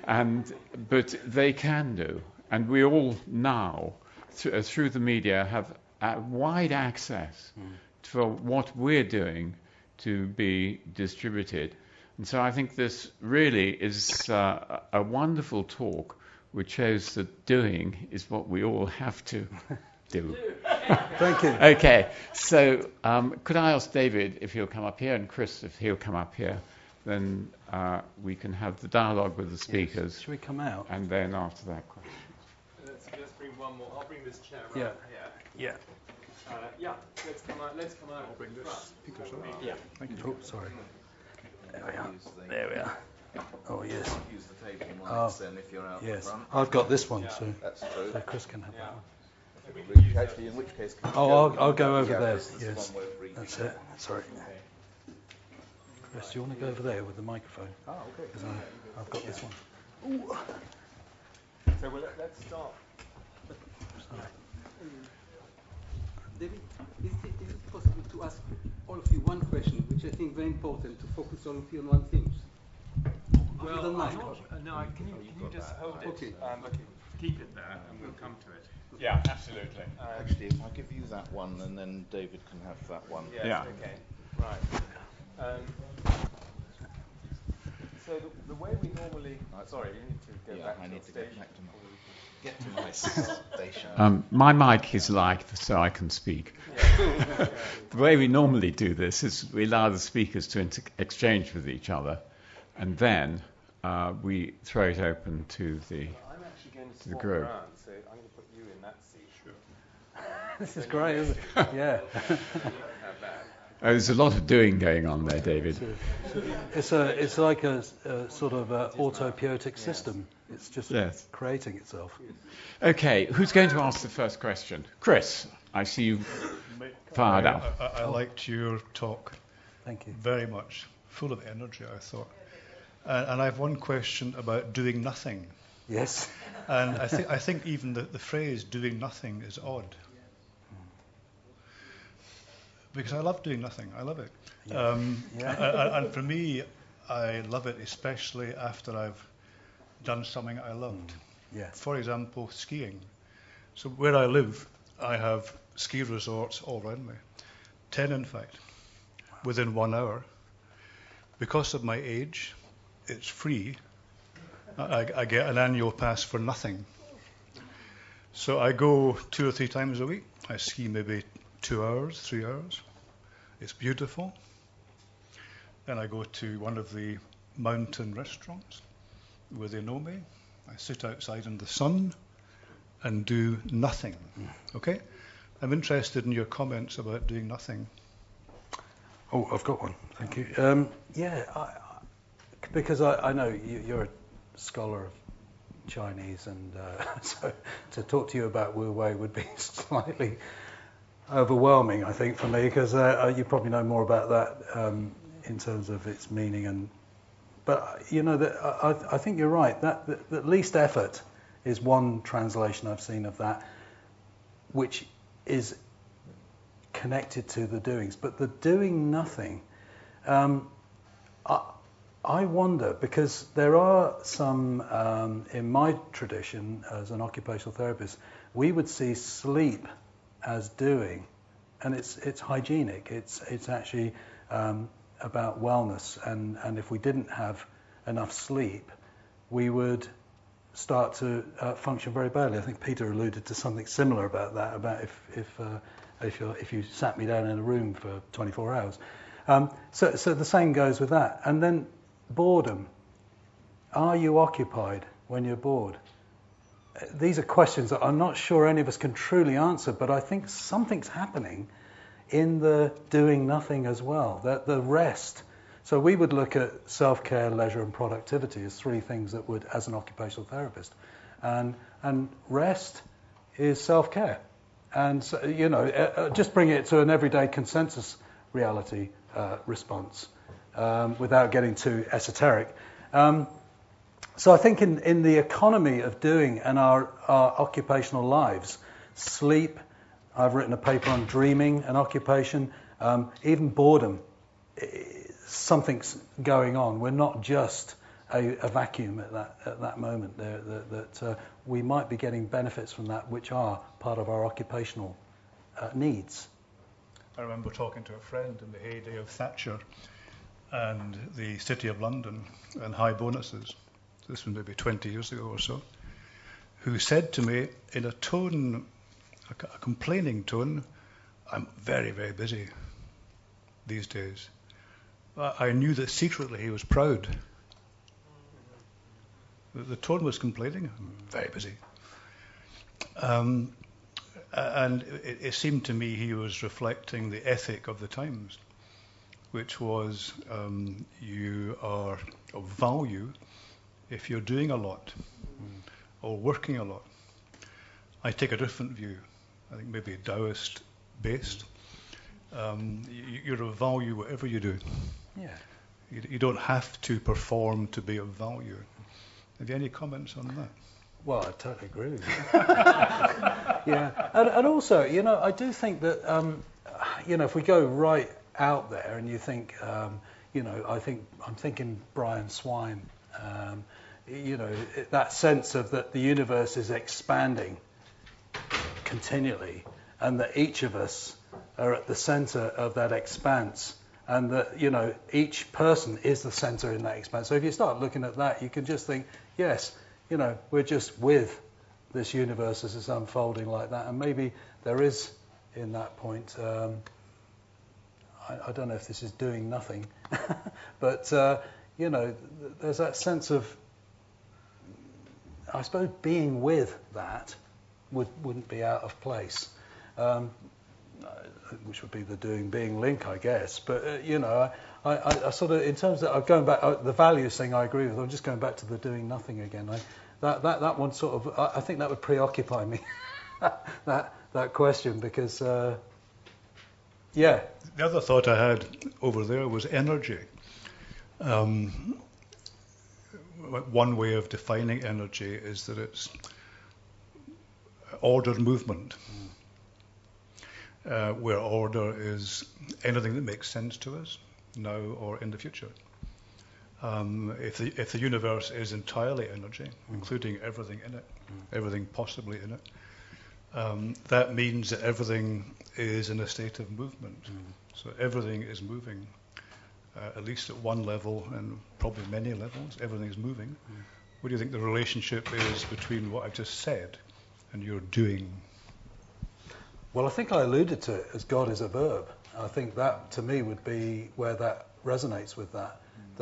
But they can do. And we all now, through the media, have wide access to what we're doing to be distributed. And so I think this really is a wonderful talk which shows that doing is what we all have to do. Thank you. Okay, so could I ask David if he'll come up here, and Chris if he'll come up here, then we can have the dialogue with the speakers. Yes. Should we come out? And then after that question. Let's bring one more. I'll bring this chair around. Yeah. Let's come out. I'll bring this. Yeah. Thank you. Oh, sorry. There we are. Oh, yes. Use the table mics then if you're out yes. front. I've got this one, so that's true. So Chris can have that one. Actually, in which case, I'll go over there. Yes. That's it. Sorry. Chris, do you want to go over there with the microphone? Oh, okay. Because I've got this one. Ooh. So let's start. Sorry. David, is it possible to ask all of you one question, which I think very important, to focus all of you on one thing? Well, no, can you just hold it? Okay. keep it there and we'll come to it. Yeah, absolutely. Actually, if I give you that one and then David can have that one. Yes, Yeah. okay. Right. So the way we normally... sorry, you need to go back I to need the to station. get to my station. My mic is like so I can speak. Yeah. The way we normally do this is we allow the speakers to exchange with each other, and then we throw it open to the I'm actually going to swap group. around, so I'm going to put you in that seat. Sure. This is great, isn't it? Yeah. There's a lot of doing going on there, David. It's like a sort of autopoietic system. It's just creating itself. Okay, who's going to ask the first question? Chris, I see you fired up. I liked your talk. Thank you. Very much. Full of energy, I thought. And I have one question about doing nothing. Yes. And I think even the phrase doing nothing is odd. Because I love doing nothing. I love it. And for me, I love it especially after I've done something I loved. For example, skiing. So where I live, I have ski resorts all around me. 10, in fact, within 1 hour. Because of my age, it's free. I get an annual pass for nothing. So I go 2 or 3 times a week. I ski maybe 2 hours, 3 hours. It's beautiful. Then I go to one of the mountain restaurants where they know me. I sit outside in the sun and do nothing. Okay? I'm interested in your comments about doing nothing. Oh, I've got one. Thank you. Because I know you're a scholar of Chinese, and so to talk to you about Wu Wei would be slightly overwhelming, I think, for me, because you probably know more about that in terms of its meaning. But you know, I think you're right. That least effort is one translation I've seen of that, which is connected to the doings. But the doing nothing, I wonder, because there are some in my tradition as an occupational therapist, we would see sleep as doing, and it's hygienic. It's actually about wellness, and if we didn't have enough sleep, we would start to function very badly. I think Peter alluded to something similar about that, about if you sat me down in a room for 24 hours. So the same goes with that. And then boredom. Are you occupied when you're bored? These are questions that I'm not sure any of us can truly answer, but I think something's happening in the doing nothing as well, that the rest. So we would look at self-care, leisure, and productivity as 3 things that would, as an occupational therapist, and rest is self-care. And so, you know, just bring it to an everyday consensus reality response without getting too esoteric. So I think in the economy of doing and our occupational lives, sleep, I've written a paper on dreaming and occupation, even boredom, something's going on. We're not just a vacuum at that moment. That we might be getting benefits from that, which are part of our occupational needs. I remember talking to a friend in the heyday of Thatcher and the City of London and high bonuses. This was maybe 20 years ago or so, who said to me in a tone, a complaining tone, "I'm very, very busy these days." I knew that secretly he was proud. The tone was complaining, "I'm very busy." And it seemed to me he was reflecting the ethic of the times, which was you are of value if you're doing a lot or working a lot. I take a different view. I think maybe Taoist based. You're of value whatever you do. Yeah. You don't have to perform to be of value. Have you any comments on that? Well, I totally agree with you. Yeah, and also, you know, I do think that, you know, if we go right out there and you think, you know, I'm thinking Brian Swine, that sense of that the universe is expanding continually, and that each of us are at the center of that expanse, and that each person is the center in that expanse. So if you start looking at that, you can just think, yes, we're just with this universe as it's unfolding like that, and maybe there is in that point. I don't know if this is doing nothing, but there's that sense of, I suppose, being with that wouldn't be out of place, which would be the doing-being link, I guess. But I sort of, in terms of going back the values thing, I agree with. I'm just going back to the doing nothing again. That one sort of, I think that would preoccupy me. that question, because yeah. The other thought I had over there was energy. One way of defining energy is that it's ordered movement, where order is anything that makes sense to us now or in the future. If the universe is entirely energy, including everything in it, everything possibly in it, that means that everything is in a state of movement. So everything is moving, at least at one level and probably many levels. Everything is moving. What do you think the relationship is between what I've just said and your doing? Well, I think I alluded to it as God is a verb. I think that, to me, would be where that resonates with that.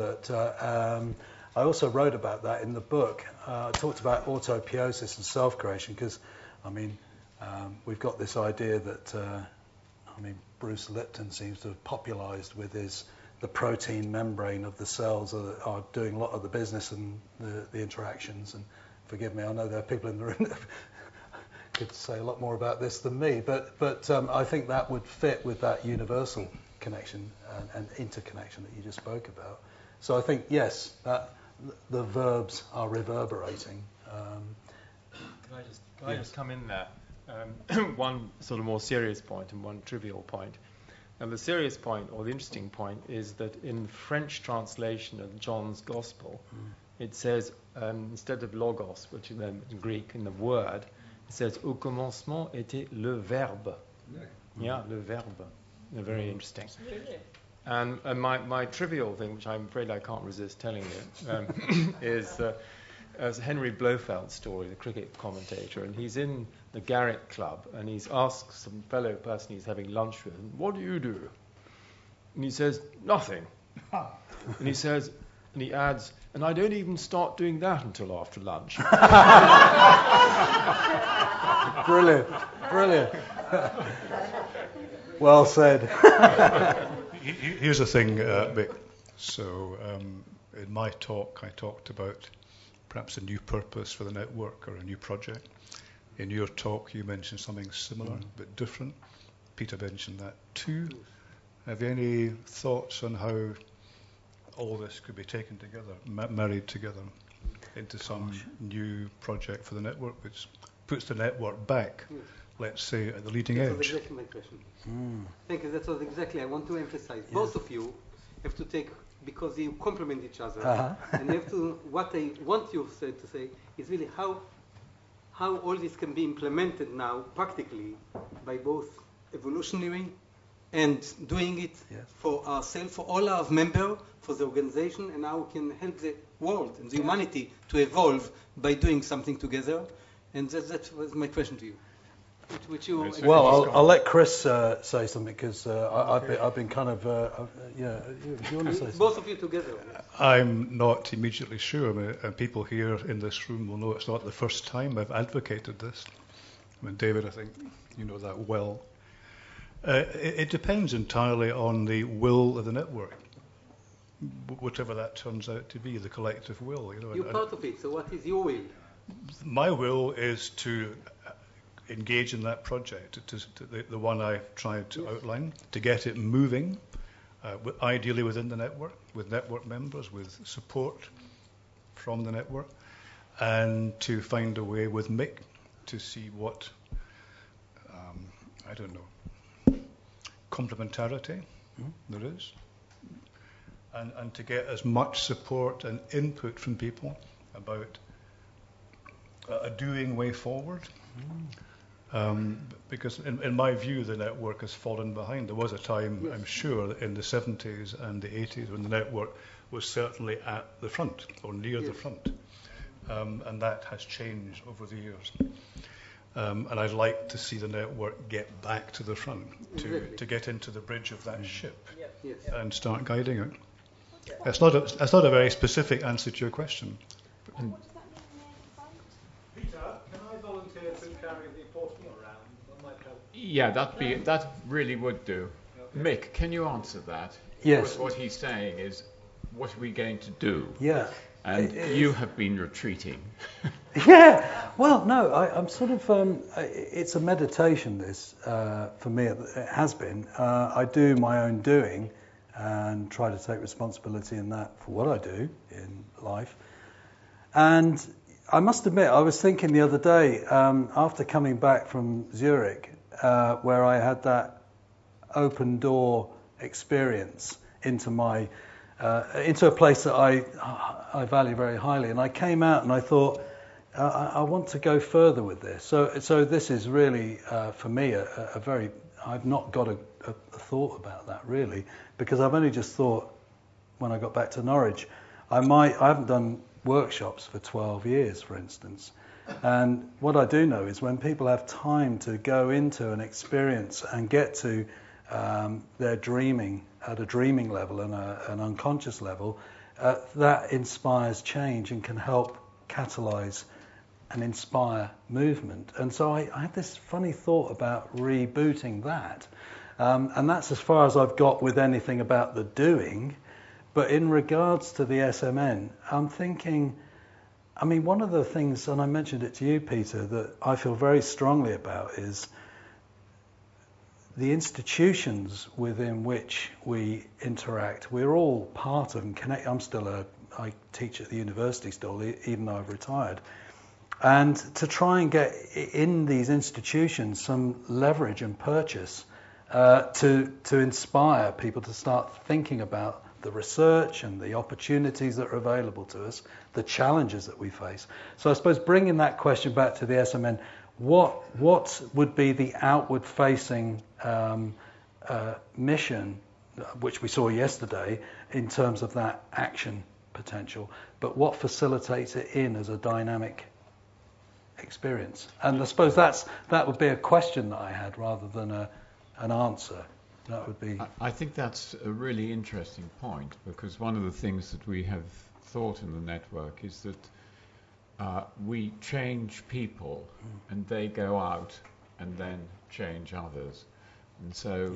I also wrote about that in the book. I talked about autopoiesis and self-creation because, we've got this idea that, Bruce Lipton seems to have popularized with the protein membrane of the cells are doing a lot of the business and the interactions. And forgive me, I know there are people in the room that could say a lot more about this than me, but I think that would fit with that universal connection and interconnection that you just spoke about. So I think, yes, that the verbs are reverberating. Can I just come in there? One sort of more serious point and one trivial point. And the serious point, or the interesting point, is that in the French translation of John's Gospel, it says, instead of logos, which is in Greek, in the word, it says, au commencement était le verbe. Yeah, le verbe. Very interesting. And my trivial thing, which I'm afraid I can't resist telling you, is as Henry Blofeld's story, the cricket commentator, and he's in the Garrick Club, and he's asked some fellow person he's having lunch with, what do you do? And he says, nothing. And he says, and he adds, and I don't even start doing that until after lunch. Brilliant. Well said. Here's the thing, Mick. So in my talk, I talked about perhaps a new purpose for the network or a new project. In your talk, you mentioned something similar but different. Peter mentioned that too. Have you any thoughts on how all this could be taken together, married together into some new project for the network, which puts the network back, let's say, at the leading edge? That's exactly my question. Thank you. That was exactly I want to emphasize. Yes. Both of you have to take, because you complement each other, and you have to. What I want you to say is really how all this can be implemented now practically by both evolutionary and doing it for ourselves, for all our members, for the organization, and how we can help the world and the humanity to evolve by doing something together. And that was my question to you. Well, I'll let Chris say something because I've been kind of do you want to say something? Both of you together. I'm not immediately sure, and people here in this room will know it's not the first time I've advocated this. David, I think you know that well. It depends entirely on the will of the network, whatever that turns out to be, the collective will. You're part of it, so what is your will? My will is to engage in that project, the one I tried to outline, to get it moving, ideally within the network, with network members, with support from the network, and to find a way with Mick to see what, complementarity there is, and to get as much support and input from people about a doing way forward. Because in my view, the network has fallen behind. There was a time, I'm sure, in the 70s and the 80s when the network was certainly at the front or near the front. And that has changed over the years. And I'd like to see the network get back to the front, to get into the bridge of that ship and start guiding it. That's not a very specific answer to your question. Peter, can I volunteer to carry the portal around? That might help. Yeah, that really would do. Okay. Mick, can you answer that? Yes. What he's saying is, what are we going to do? Yeah. And you have been retreating. Yeah. Well, no, I'm sort of. It's a meditation. This for me, it has been. I do my own doing, and try to take responsibility in that for what I do in life. And I must admit, I was thinking the other day, after coming back from Zurich, where I had that open door experience into a place that I value very highly, and I came out and I thought, I want to go further with this. So this is really for me a very. I've not got a thought about that really, because I've only just thought when I got back to Norwich, I haven't done workshops for 12 years, for instance. And what I do know is when people have time to go into an experience and get to their dreaming at a dreaming level and an unconscious level, that inspires change and can help catalyse and inspire movement. And so I had this funny thought about rebooting that. And that's as far as I've got with anything about the doing. But in regards to the SMN, I'm thinking, I mean, one of the things, and I mentioned it to you, Peter, that I feel very strongly about is the institutions within which we interact. We're all part of and connect. I teach at the university still, even though I've retired. And to try and get in these institutions some leverage and purchase to inspire people to start thinking about the research and the opportunities that are available to us, the challenges that we face. So I suppose bringing that question back to the SMN, what would be the outward-facing mission, which we saw yesterday, in terms of that action potential, but what facilitates it in as a dynamic experience? And I suppose that would be a question that I had rather than an answer. That would be. I think that's a really interesting point, because one of the things that we have thought in the network is that we change people and they go out and then change others. And so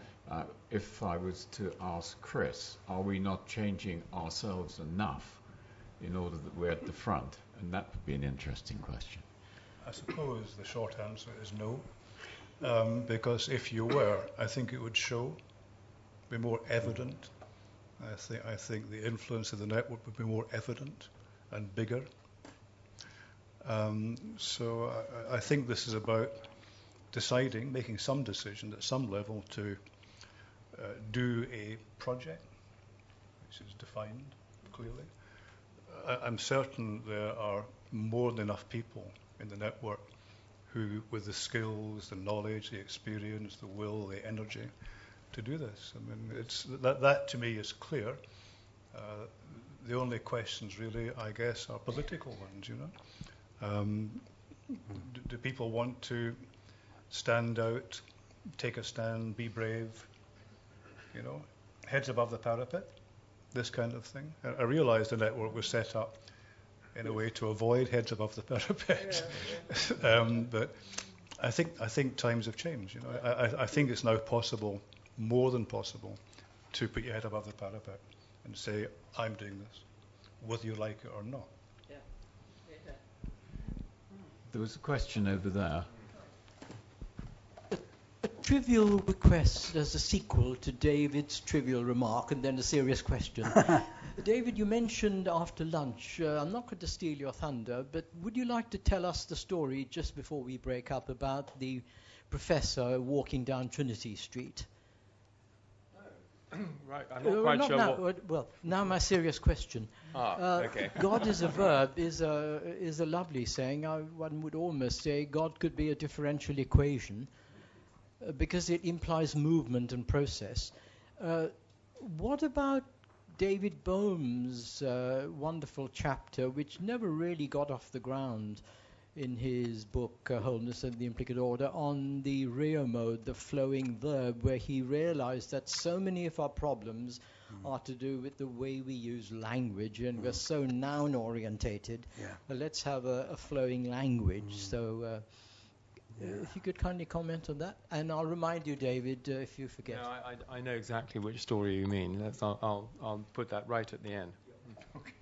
if I was to ask Chris, are we not changing ourselves enough in order that we're at the front? And that would be an interesting question. I suppose the short answer is no. Because if you were, I think it would be more evident. I think the influence of the network would be more evident and bigger. So I think this is about making some decision at some level to do a project, which is defined clearly. I'm certain there are more than enough people in the network who, with the skills, the knowledge, the experience, the will, the energy, to do this. I mean, it's that to me is clear. The only questions really, I guess, are political ones. You know, do people want to stand out, take a stand, be brave? You know, heads above the parapet, this kind of thing. I realise the network was set up in a way to avoid heads above the parapet. But I think times have changed. You know, I think it's now possible, more than possible, to put your head above the parapet and say, I'm doing this, whether you like it or not. Yeah. There was a question over there. A trivial request as a sequel to David's trivial remark, and then a serious question. David, you mentioned after lunch, I'm not going to steal your thunder, but would you like to tell us the story just before we break up about the professor walking down Trinity Street? Right, I'm not quite sure what... Well, now my serious question. Okay. God is a verb is a lovely saying. One would almost say God could be a differential equation because it implies movement and process. What about David Bohm's wonderful chapter, which never really got off the ground in his book, Wholeness and the Implicate Order, on the Rio mode, the flowing verb, where he realized that so many of our problems are to do with the way we use language, and we're so noun-orientated. Let's have a flowing language. So if you could kindly comment on that. And I'll remind you, David, if you forget. No, I know exactly which story you mean. I'll put that right at the end. Okay.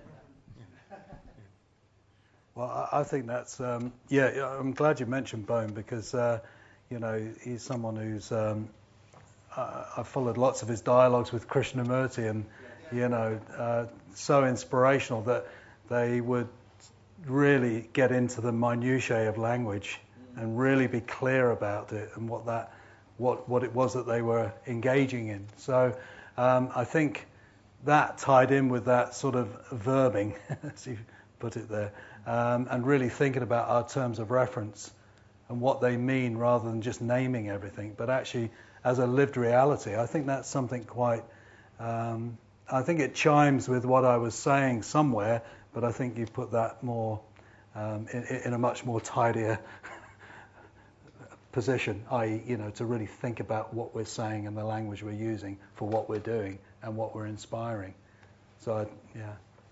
Well, I think that's, I'm glad you mentioned Bohm because, he's someone who's, I've followed lots of his dialogues with Krishnamurti and, so inspirational that they would really get into the minutiae of language and really be clear about it and what it was that they were engaging in. So I think that tied in with that sort of verbing, as you put it there, and really thinking about our terms of reference and what they mean rather than just naming everything, but actually as a lived reality. I think that's something quite, I think it chimes with what I was saying somewhere, but I think you put that more in a much more tidier position, i.e., to really think about what we're saying and the language we're using for what we're doing and what we're inspiring. So, Okay.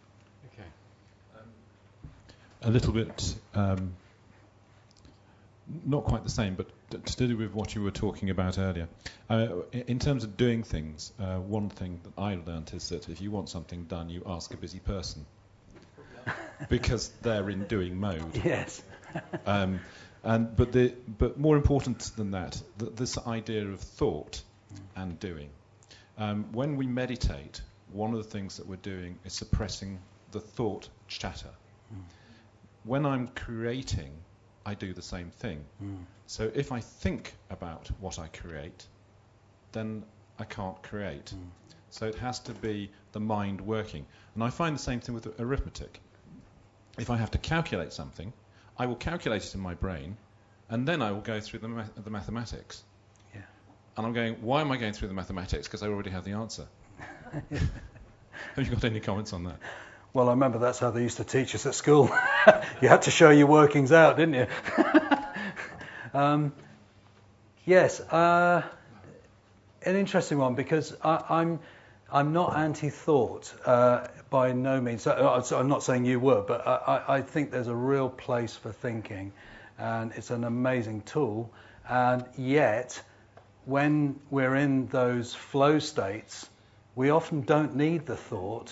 A little bit, not quite the same, but to do with what you were talking about earlier. In terms of doing things, one thing that I learnt is that if you want something done, you ask a busy person. Because they're in doing mode. Yes. But more important than that, this idea of thought and doing. When we meditate, one of the things that we're doing is suppressing the thought chatter. When I'm creating, I do the same thing. So if I think about what I create, then I can't create. So it has to be the mind working. And I find the same thing with arithmetic. If I have to calculate something, I will calculate it in my brain, and then I will go through the mathematics. Yeah. And I'm going, why am I going through the mathematics? Because I already have the answer. Have you got any comments on that? Well, I remember that's how they used to teach us at school. You had to show your workings out, didn't you? Yes, an interesting one because I'm not anti-thought by no means. So I'm not saying you were, but I think there's a real place for thinking, and it's an amazing tool. And yet, when we're in those flow states, we often don't need the thought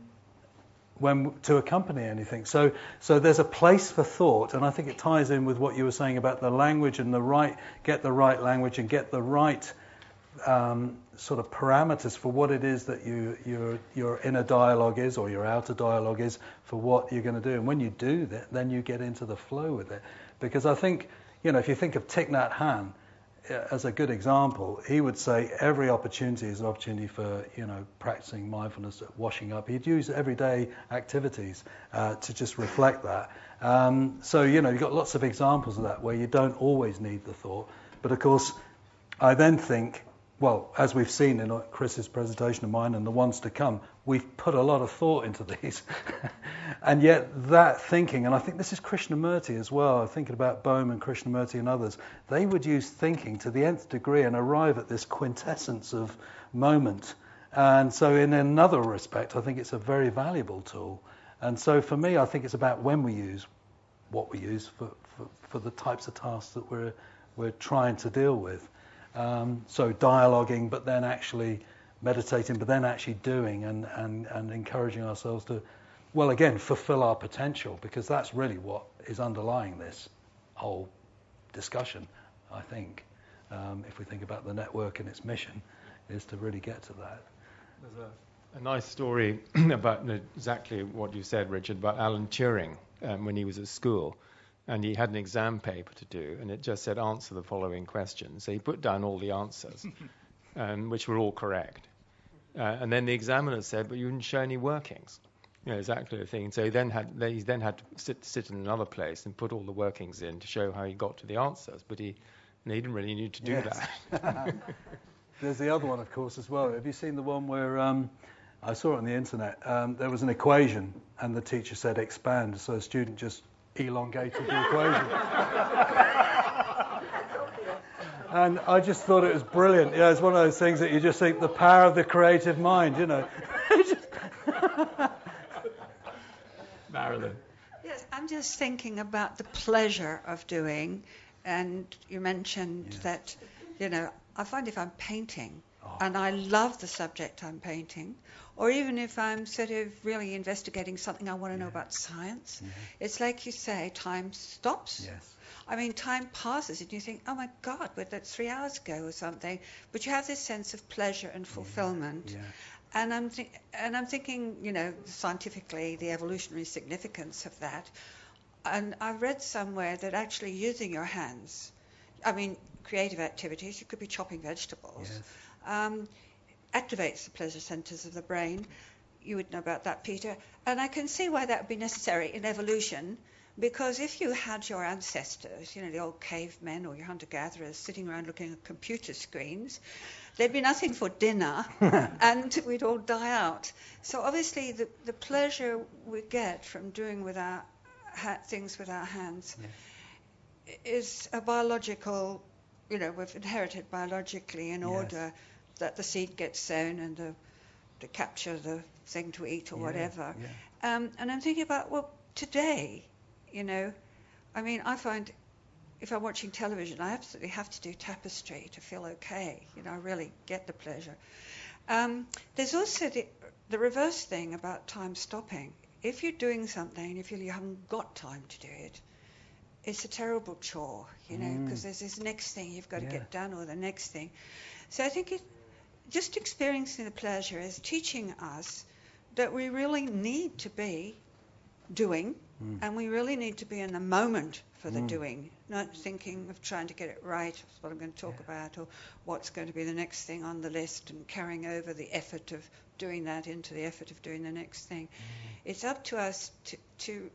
to accompany anything. So there's a place for thought, and I think it ties in with what you were saying about the language and get the right language and get the right sort of parameters for what it is that your inner dialogue is or your outer dialogue is for what you're going to do. And when you do that, then you get into the flow with it. Because I think, if you think of Thich Nhat Hanh as a good example, he would say every opportunity is an opportunity for, practicing mindfulness, washing up. He'd use everyday activities to just reflect that. So, you've got lots of examples of that where you don't always need the thought. But, of course, I then think, well, as we've seen in Chris's presentation of mine and the ones to come, we've put a lot of thought into these. And yet that thinking, and I think this is Krishnamurti as well, thinking about Bohm and Krishnamurti and others, they would use thinking to the nth degree and arrive at this quintessence of moment. And so in another respect, I think it's a very valuable tool. And so for me, I think it's about when we use what we use for the types of tasks that we're trying to deal with. So dialoguing, but then actually meditating, but then actually doing and encouraging ourselves to, well, again, fulfill our potential, because that's really what is underlying this whole discussion, I think. If we think about the network and its mission, is to really get to that. There's a nice story about exactly what you said, Richard, about Alan Turing when he was at school. And he had an exam paper to do, and it just said, answer the following questions. So he put down all the answers. which were all correct. And then the examiner said, but you didn't show any workings. Exactly the thing. So he then had to sit in another place and put all the workings in to show how he got to the answers. But he didn't really need to do that. There's the other one, of course, as well. Have you seen the one where I saw it on the internet? There was an equation, and the teacher said expand, so a student just elongated the equation. And I just thought it was brilliant. Yeah, it's one of those things that you just think the power of the creative mind, Marilyn. Yes, I'm just thinking about the pleasure of doing, and you mentioned that, I find if I'm painting, and I love the subject I'm painting, or even if I'm sort of really investigating something I want to know about science, it's like you say, time stops. Yes. I mean, time passes and you think, oh my God, but that's 3 hours ago or something. But you have this sense of pleasure and fulfillment. Yeah. And I'm thinking, scientifically, the evolutionary significance of that. And I read somewhere that actually using your hands, creative activities, you could be chopping vegetables, activates the pleasure centers of the brain. You would know about that, Peter. And I can see why that would be necessary in evolution, because if you had your ancestors, the old cavemen or your hunter-gatherers sitting around looking at computer screens, there'd be nothing for dinner and we'd all die out. So obviously the pleasure we get from doing with our things with our hands is a biological, we've inherited biologically in order that the seed gets sown and to capture the thing to eat or whatever. And I'm thinking about, today, I find if I'm watching television, I absolutely have to do tapestry to feel okay. I really get the pleasure. There's also the reverse thing about time stopping. If you're doing something and you feel you haven't got time to do it, it's a terrible chore, because there's this next thing you've got to get done or the next thing. So I think just experiencing the pleasure is teaching us that we really need to be doing, and we really need to be in the moment for the doing, not thinking of trying to get it right, that's what I'm going to talk about, or what's going to be the next thing on the list, and carrying over the effort of doing that into the effort of doing the next thing. It's up to us to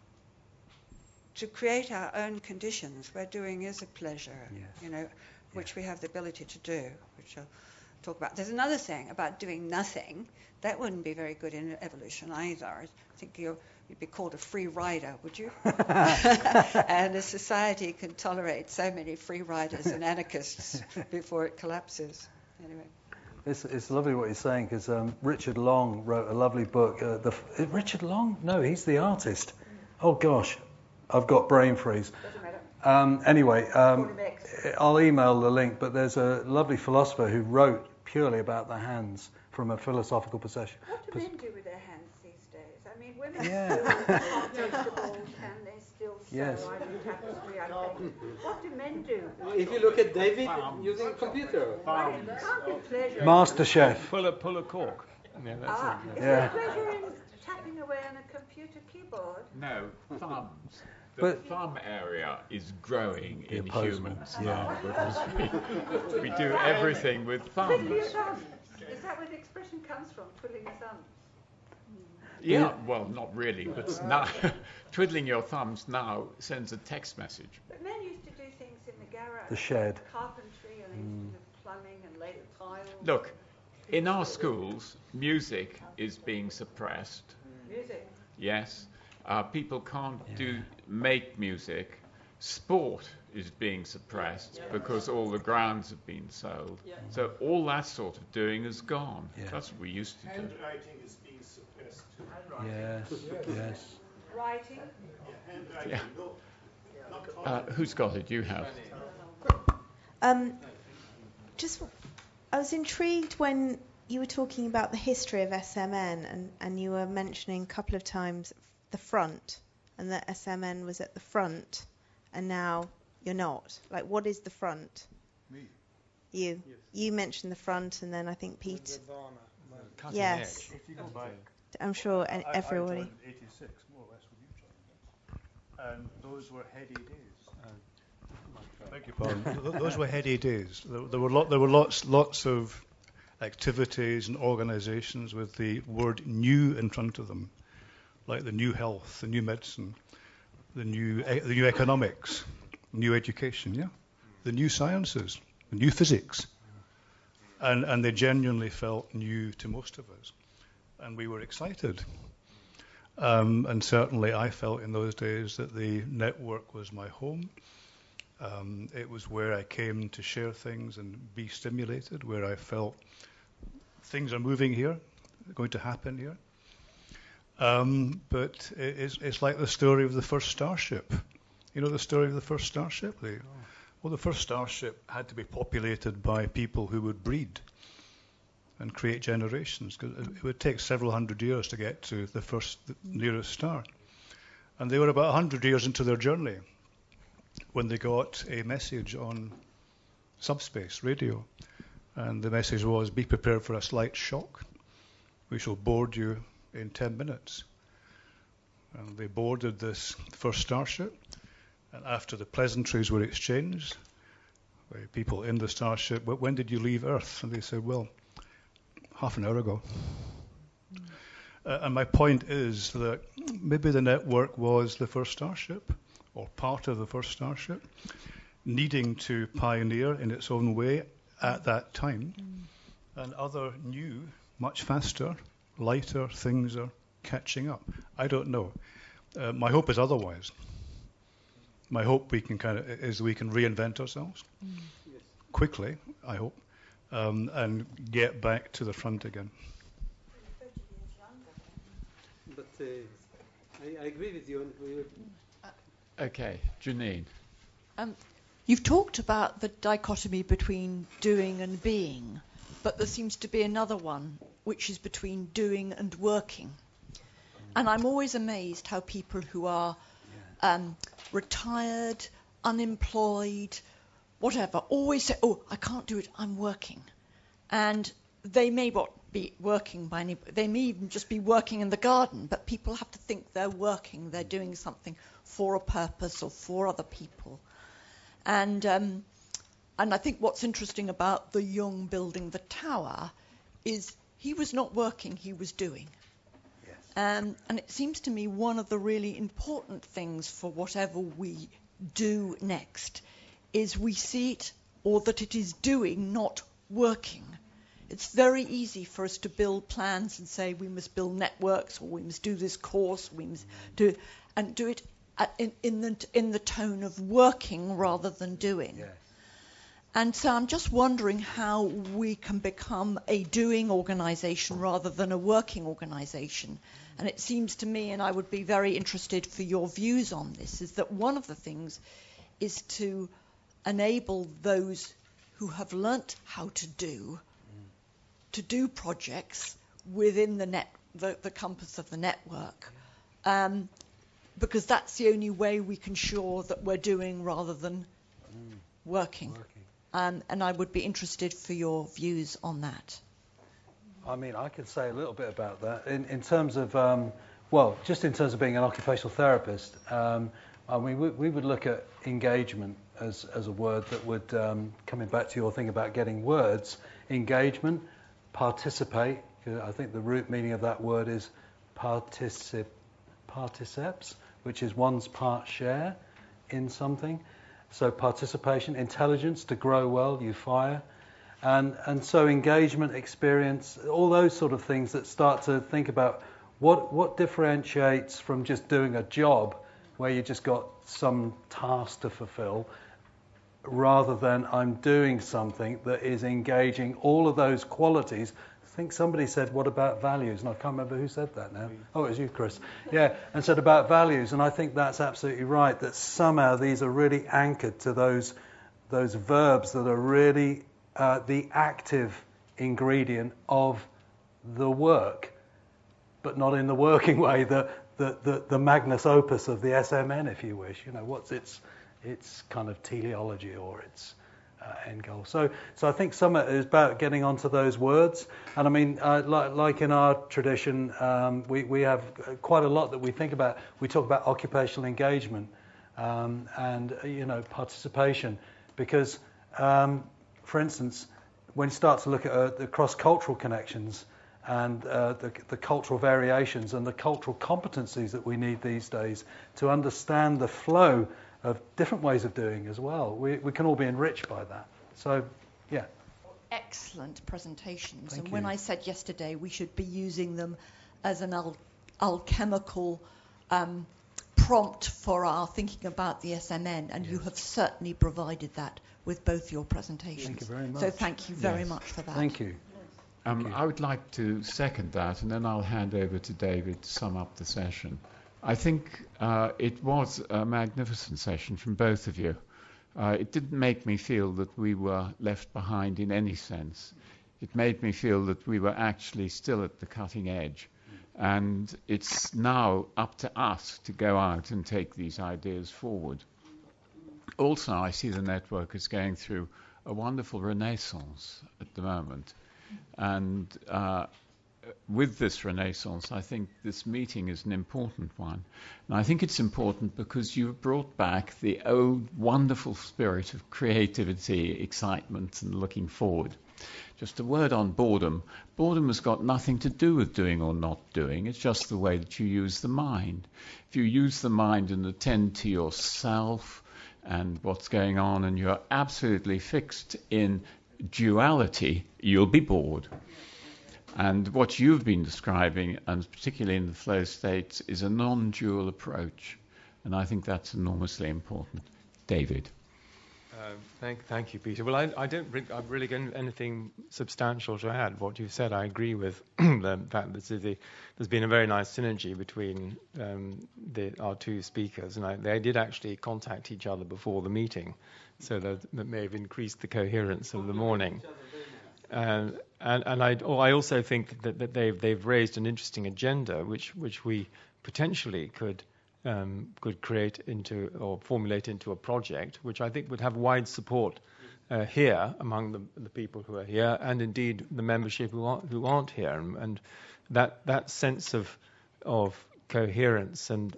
create our own conditions where doing is a pleasure, which we have the ability to do, which I'll talk about. There's another thing about doing nothing. That wouldn't be very good in evolution either. I think you'd be called a free rider, would you? And a society can tolerate so many free riders and anarchists before it collapses. Anyway. It's lovely what you're saying, because Richard Long wrote a lovely book. Richard Long? No, he's the artist. Oh, gosh. I've got brain freeze. Doesn't matter. Anyway, I'll email the link, but there's a lovely philosopher who wrote purely about the hands from a philosophical perspective. What do men do with their hands these days? Women still chop vegetables and they still sew. I do tapestry, I think. What do men do? If you look at David using a computer. Can't be pleasure. Master chef. Pull a cork. Is there pleasure in tapping away on a computer keyboard? No, thumbs. The thumb area is growing in humans now because we do everything with thumbs. Twiddling your thumbs. Is that where the expression comes from, twiddling your thumbs? Yeah, well, not really, but now twiddling your thumbs now sends a text message. But men used to do things in the garage. The shed. Carpentry and plumbing and lay the tiles. Look, in our schools, music is being suppressed. Music? Yes. People can't make music. Sport is being suppressed because all the grounds have been sold. So all that sort of doing is gone. That's what we used to do. Handwriting is being suppressed too. Yes. Writing? Yeah. Who's got it? You have. I was intrigued when you were talking about the history of SMN, and you were mentioning a couple of times the front, and that SMN was at the front, and now you're not. Like, what is the front? Me. You. Yes. You mentioned the front, and then I think Pete. Cutting yes. Edge. If you go back. I'm sure everybody. I joined 86, more or less, with you, John. And those were heady days. Beg your pardon. Those were heady days. There were lots of activities and organisations with the word "new" in front of them, like the new health, the new medicine, the new economics, new education, yeah, the new sciences, the new physics, and they genuinely felt new to most of us, and we were excited. And certainly I felt in those days that the network was my home. It was where I came to share things and be stimulated, where I felt things are moving here, going to happen here. But it's like the story of the first starship. You know the story of the first starship? The first starship had to be populated by people who would breed and create generations, because it would take several hundred years to get to the nearest star. And they were about 100 years into their journey when they got a message on subspace radio. And the message was, be prepared for a slight shock. We shall board you in 10 minutes. And they boarded this first starship. And after the pleasantries were exchanged, by people in the starship, when did you leave Earth? And they said, well, half an hour ago. And my point is that maybe the network was the first starship, or part of the first starship, needing to pioneer in its own way at that time. And other new, much faster, lighter things are catching up. I don't know. My hope is otherwise. My hope we can reinvent ourselves quickly, I hope, and get back to the front again. But I agree with you. Okay, Janine. You've talked about the dichotomy between doing and being, but there seems to be another one, which is between doing and working. And I'm always amazed how people who are retired, unemployed, whatever, always say, oh, I can't do it, I'm working. And they may not be working by any, they may even just be working in the garden, but people have to think they're working, they're doing something for a purpose or for other people. And I think what's interesting about the Jung building the tower is he was not working, he was doing. And it seems to me one of the really important things for whatever we do next is we see it, or that it is doing, not working. It's very easy for us to build plans and say we must build networks, or we must do this course, we must do it in the tone of working rather than doing. Yes. And so I'm just wondering how we can become a doing organisation rather than a working organisation. And it seems to me, and I would be very interested for your views on this, is that one of the things is to enable those who have learnt how to do projects within the compass of the network, because that's the only way we can ensure that we're doing rather than working. And I would be interested for your views on that. I mean, I could say a little bit about that in terms of, just in terms of being an occupational therapist. I mean, we would look at engagement as a word that would, coming back to your thing about getting words, engagement, participate. I think the root meaning of that word is particeps, which is one's part share in something. So participation, intelligence, to grow well, you fire. And so engagement, experience, all those sort of things that start to think about what differentiates from just doing a job where you just got some task to fulfill, rather than I'm doing something that is engaging all of those qualities. I think somebody said, what about values? And I can't remember who said that now. Oh, it was you, Chris. Yeah, and said about values. And I think that's absolutely right, that somehow these are really anchored to those verbs that are really the active ingredient of the work, but not in the working way, the magnus opus of the SMN, if you wish. You know, what's its kind of teleology or its end goal. So I think some is about getting onto those words. And I mean, like in our tradition, we have quite a lot that we think about. We talk about occupational engagement. and participation. Because, for instance, when you start to look at the cross-cultural connections and the cultural variations and the cultural competencies that we need these days to understand the flow of different ways of doing as well, we can all be enriched by that. So, yeah. Excellent presentations. Thank and when you. I said yesterday we should be using them as an alchemical prompt for our thinking about the SMN, and you have certainly provided that with both your presentations. Thank you very much. So thank you very much for that. Thank you. I would like to second that, and then I'll hand over to David to sum up the session. I think it was a magnificent session from both of you. It didn't make me feel that we were left behind in any sense. It made me feel that we were actually still at the cutting edge. And it's now up to us to go out and take these ideas forward. Also, I see the network is going through a wonderful renaissance at the moment. And with this renaissance, I think this meeting is an important one. And I think it's important because you've brought back the old wonderful spirit of creativity, excitement, and looking forward. Just a word on boredom. Boredom has got nothing to do with doing or not doing. It's just the way that you use the mind. If you use the mind and attend to yourself and what's going on, and you're absolutely fixed in duality, you'll be bored. And what you've been describing, and particularly in the flow states, is a non-dual approach. And I think that's enormously important. David. Thank you, Peter. Well, I've really got anything substantial to add. What you've said, I agree with. The fact that there's been a very nice synergy between our two speakers, and they did actually contact each other before the meeting, so that may have increased the coherence of the morning. And I also think that they've raised an interesting agenda, which we potentially could create into or formulate into a project, which I think would have wide support here among the people who are here, and indeed the membership who aren't here, and that sense of coherence and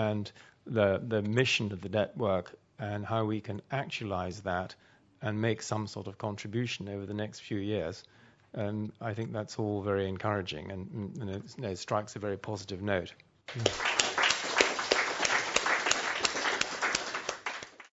the mission of the network and how we can actualize that and make some sort of contribution over the next few years. I think that's all very encouraging, and it strikes a very positive note.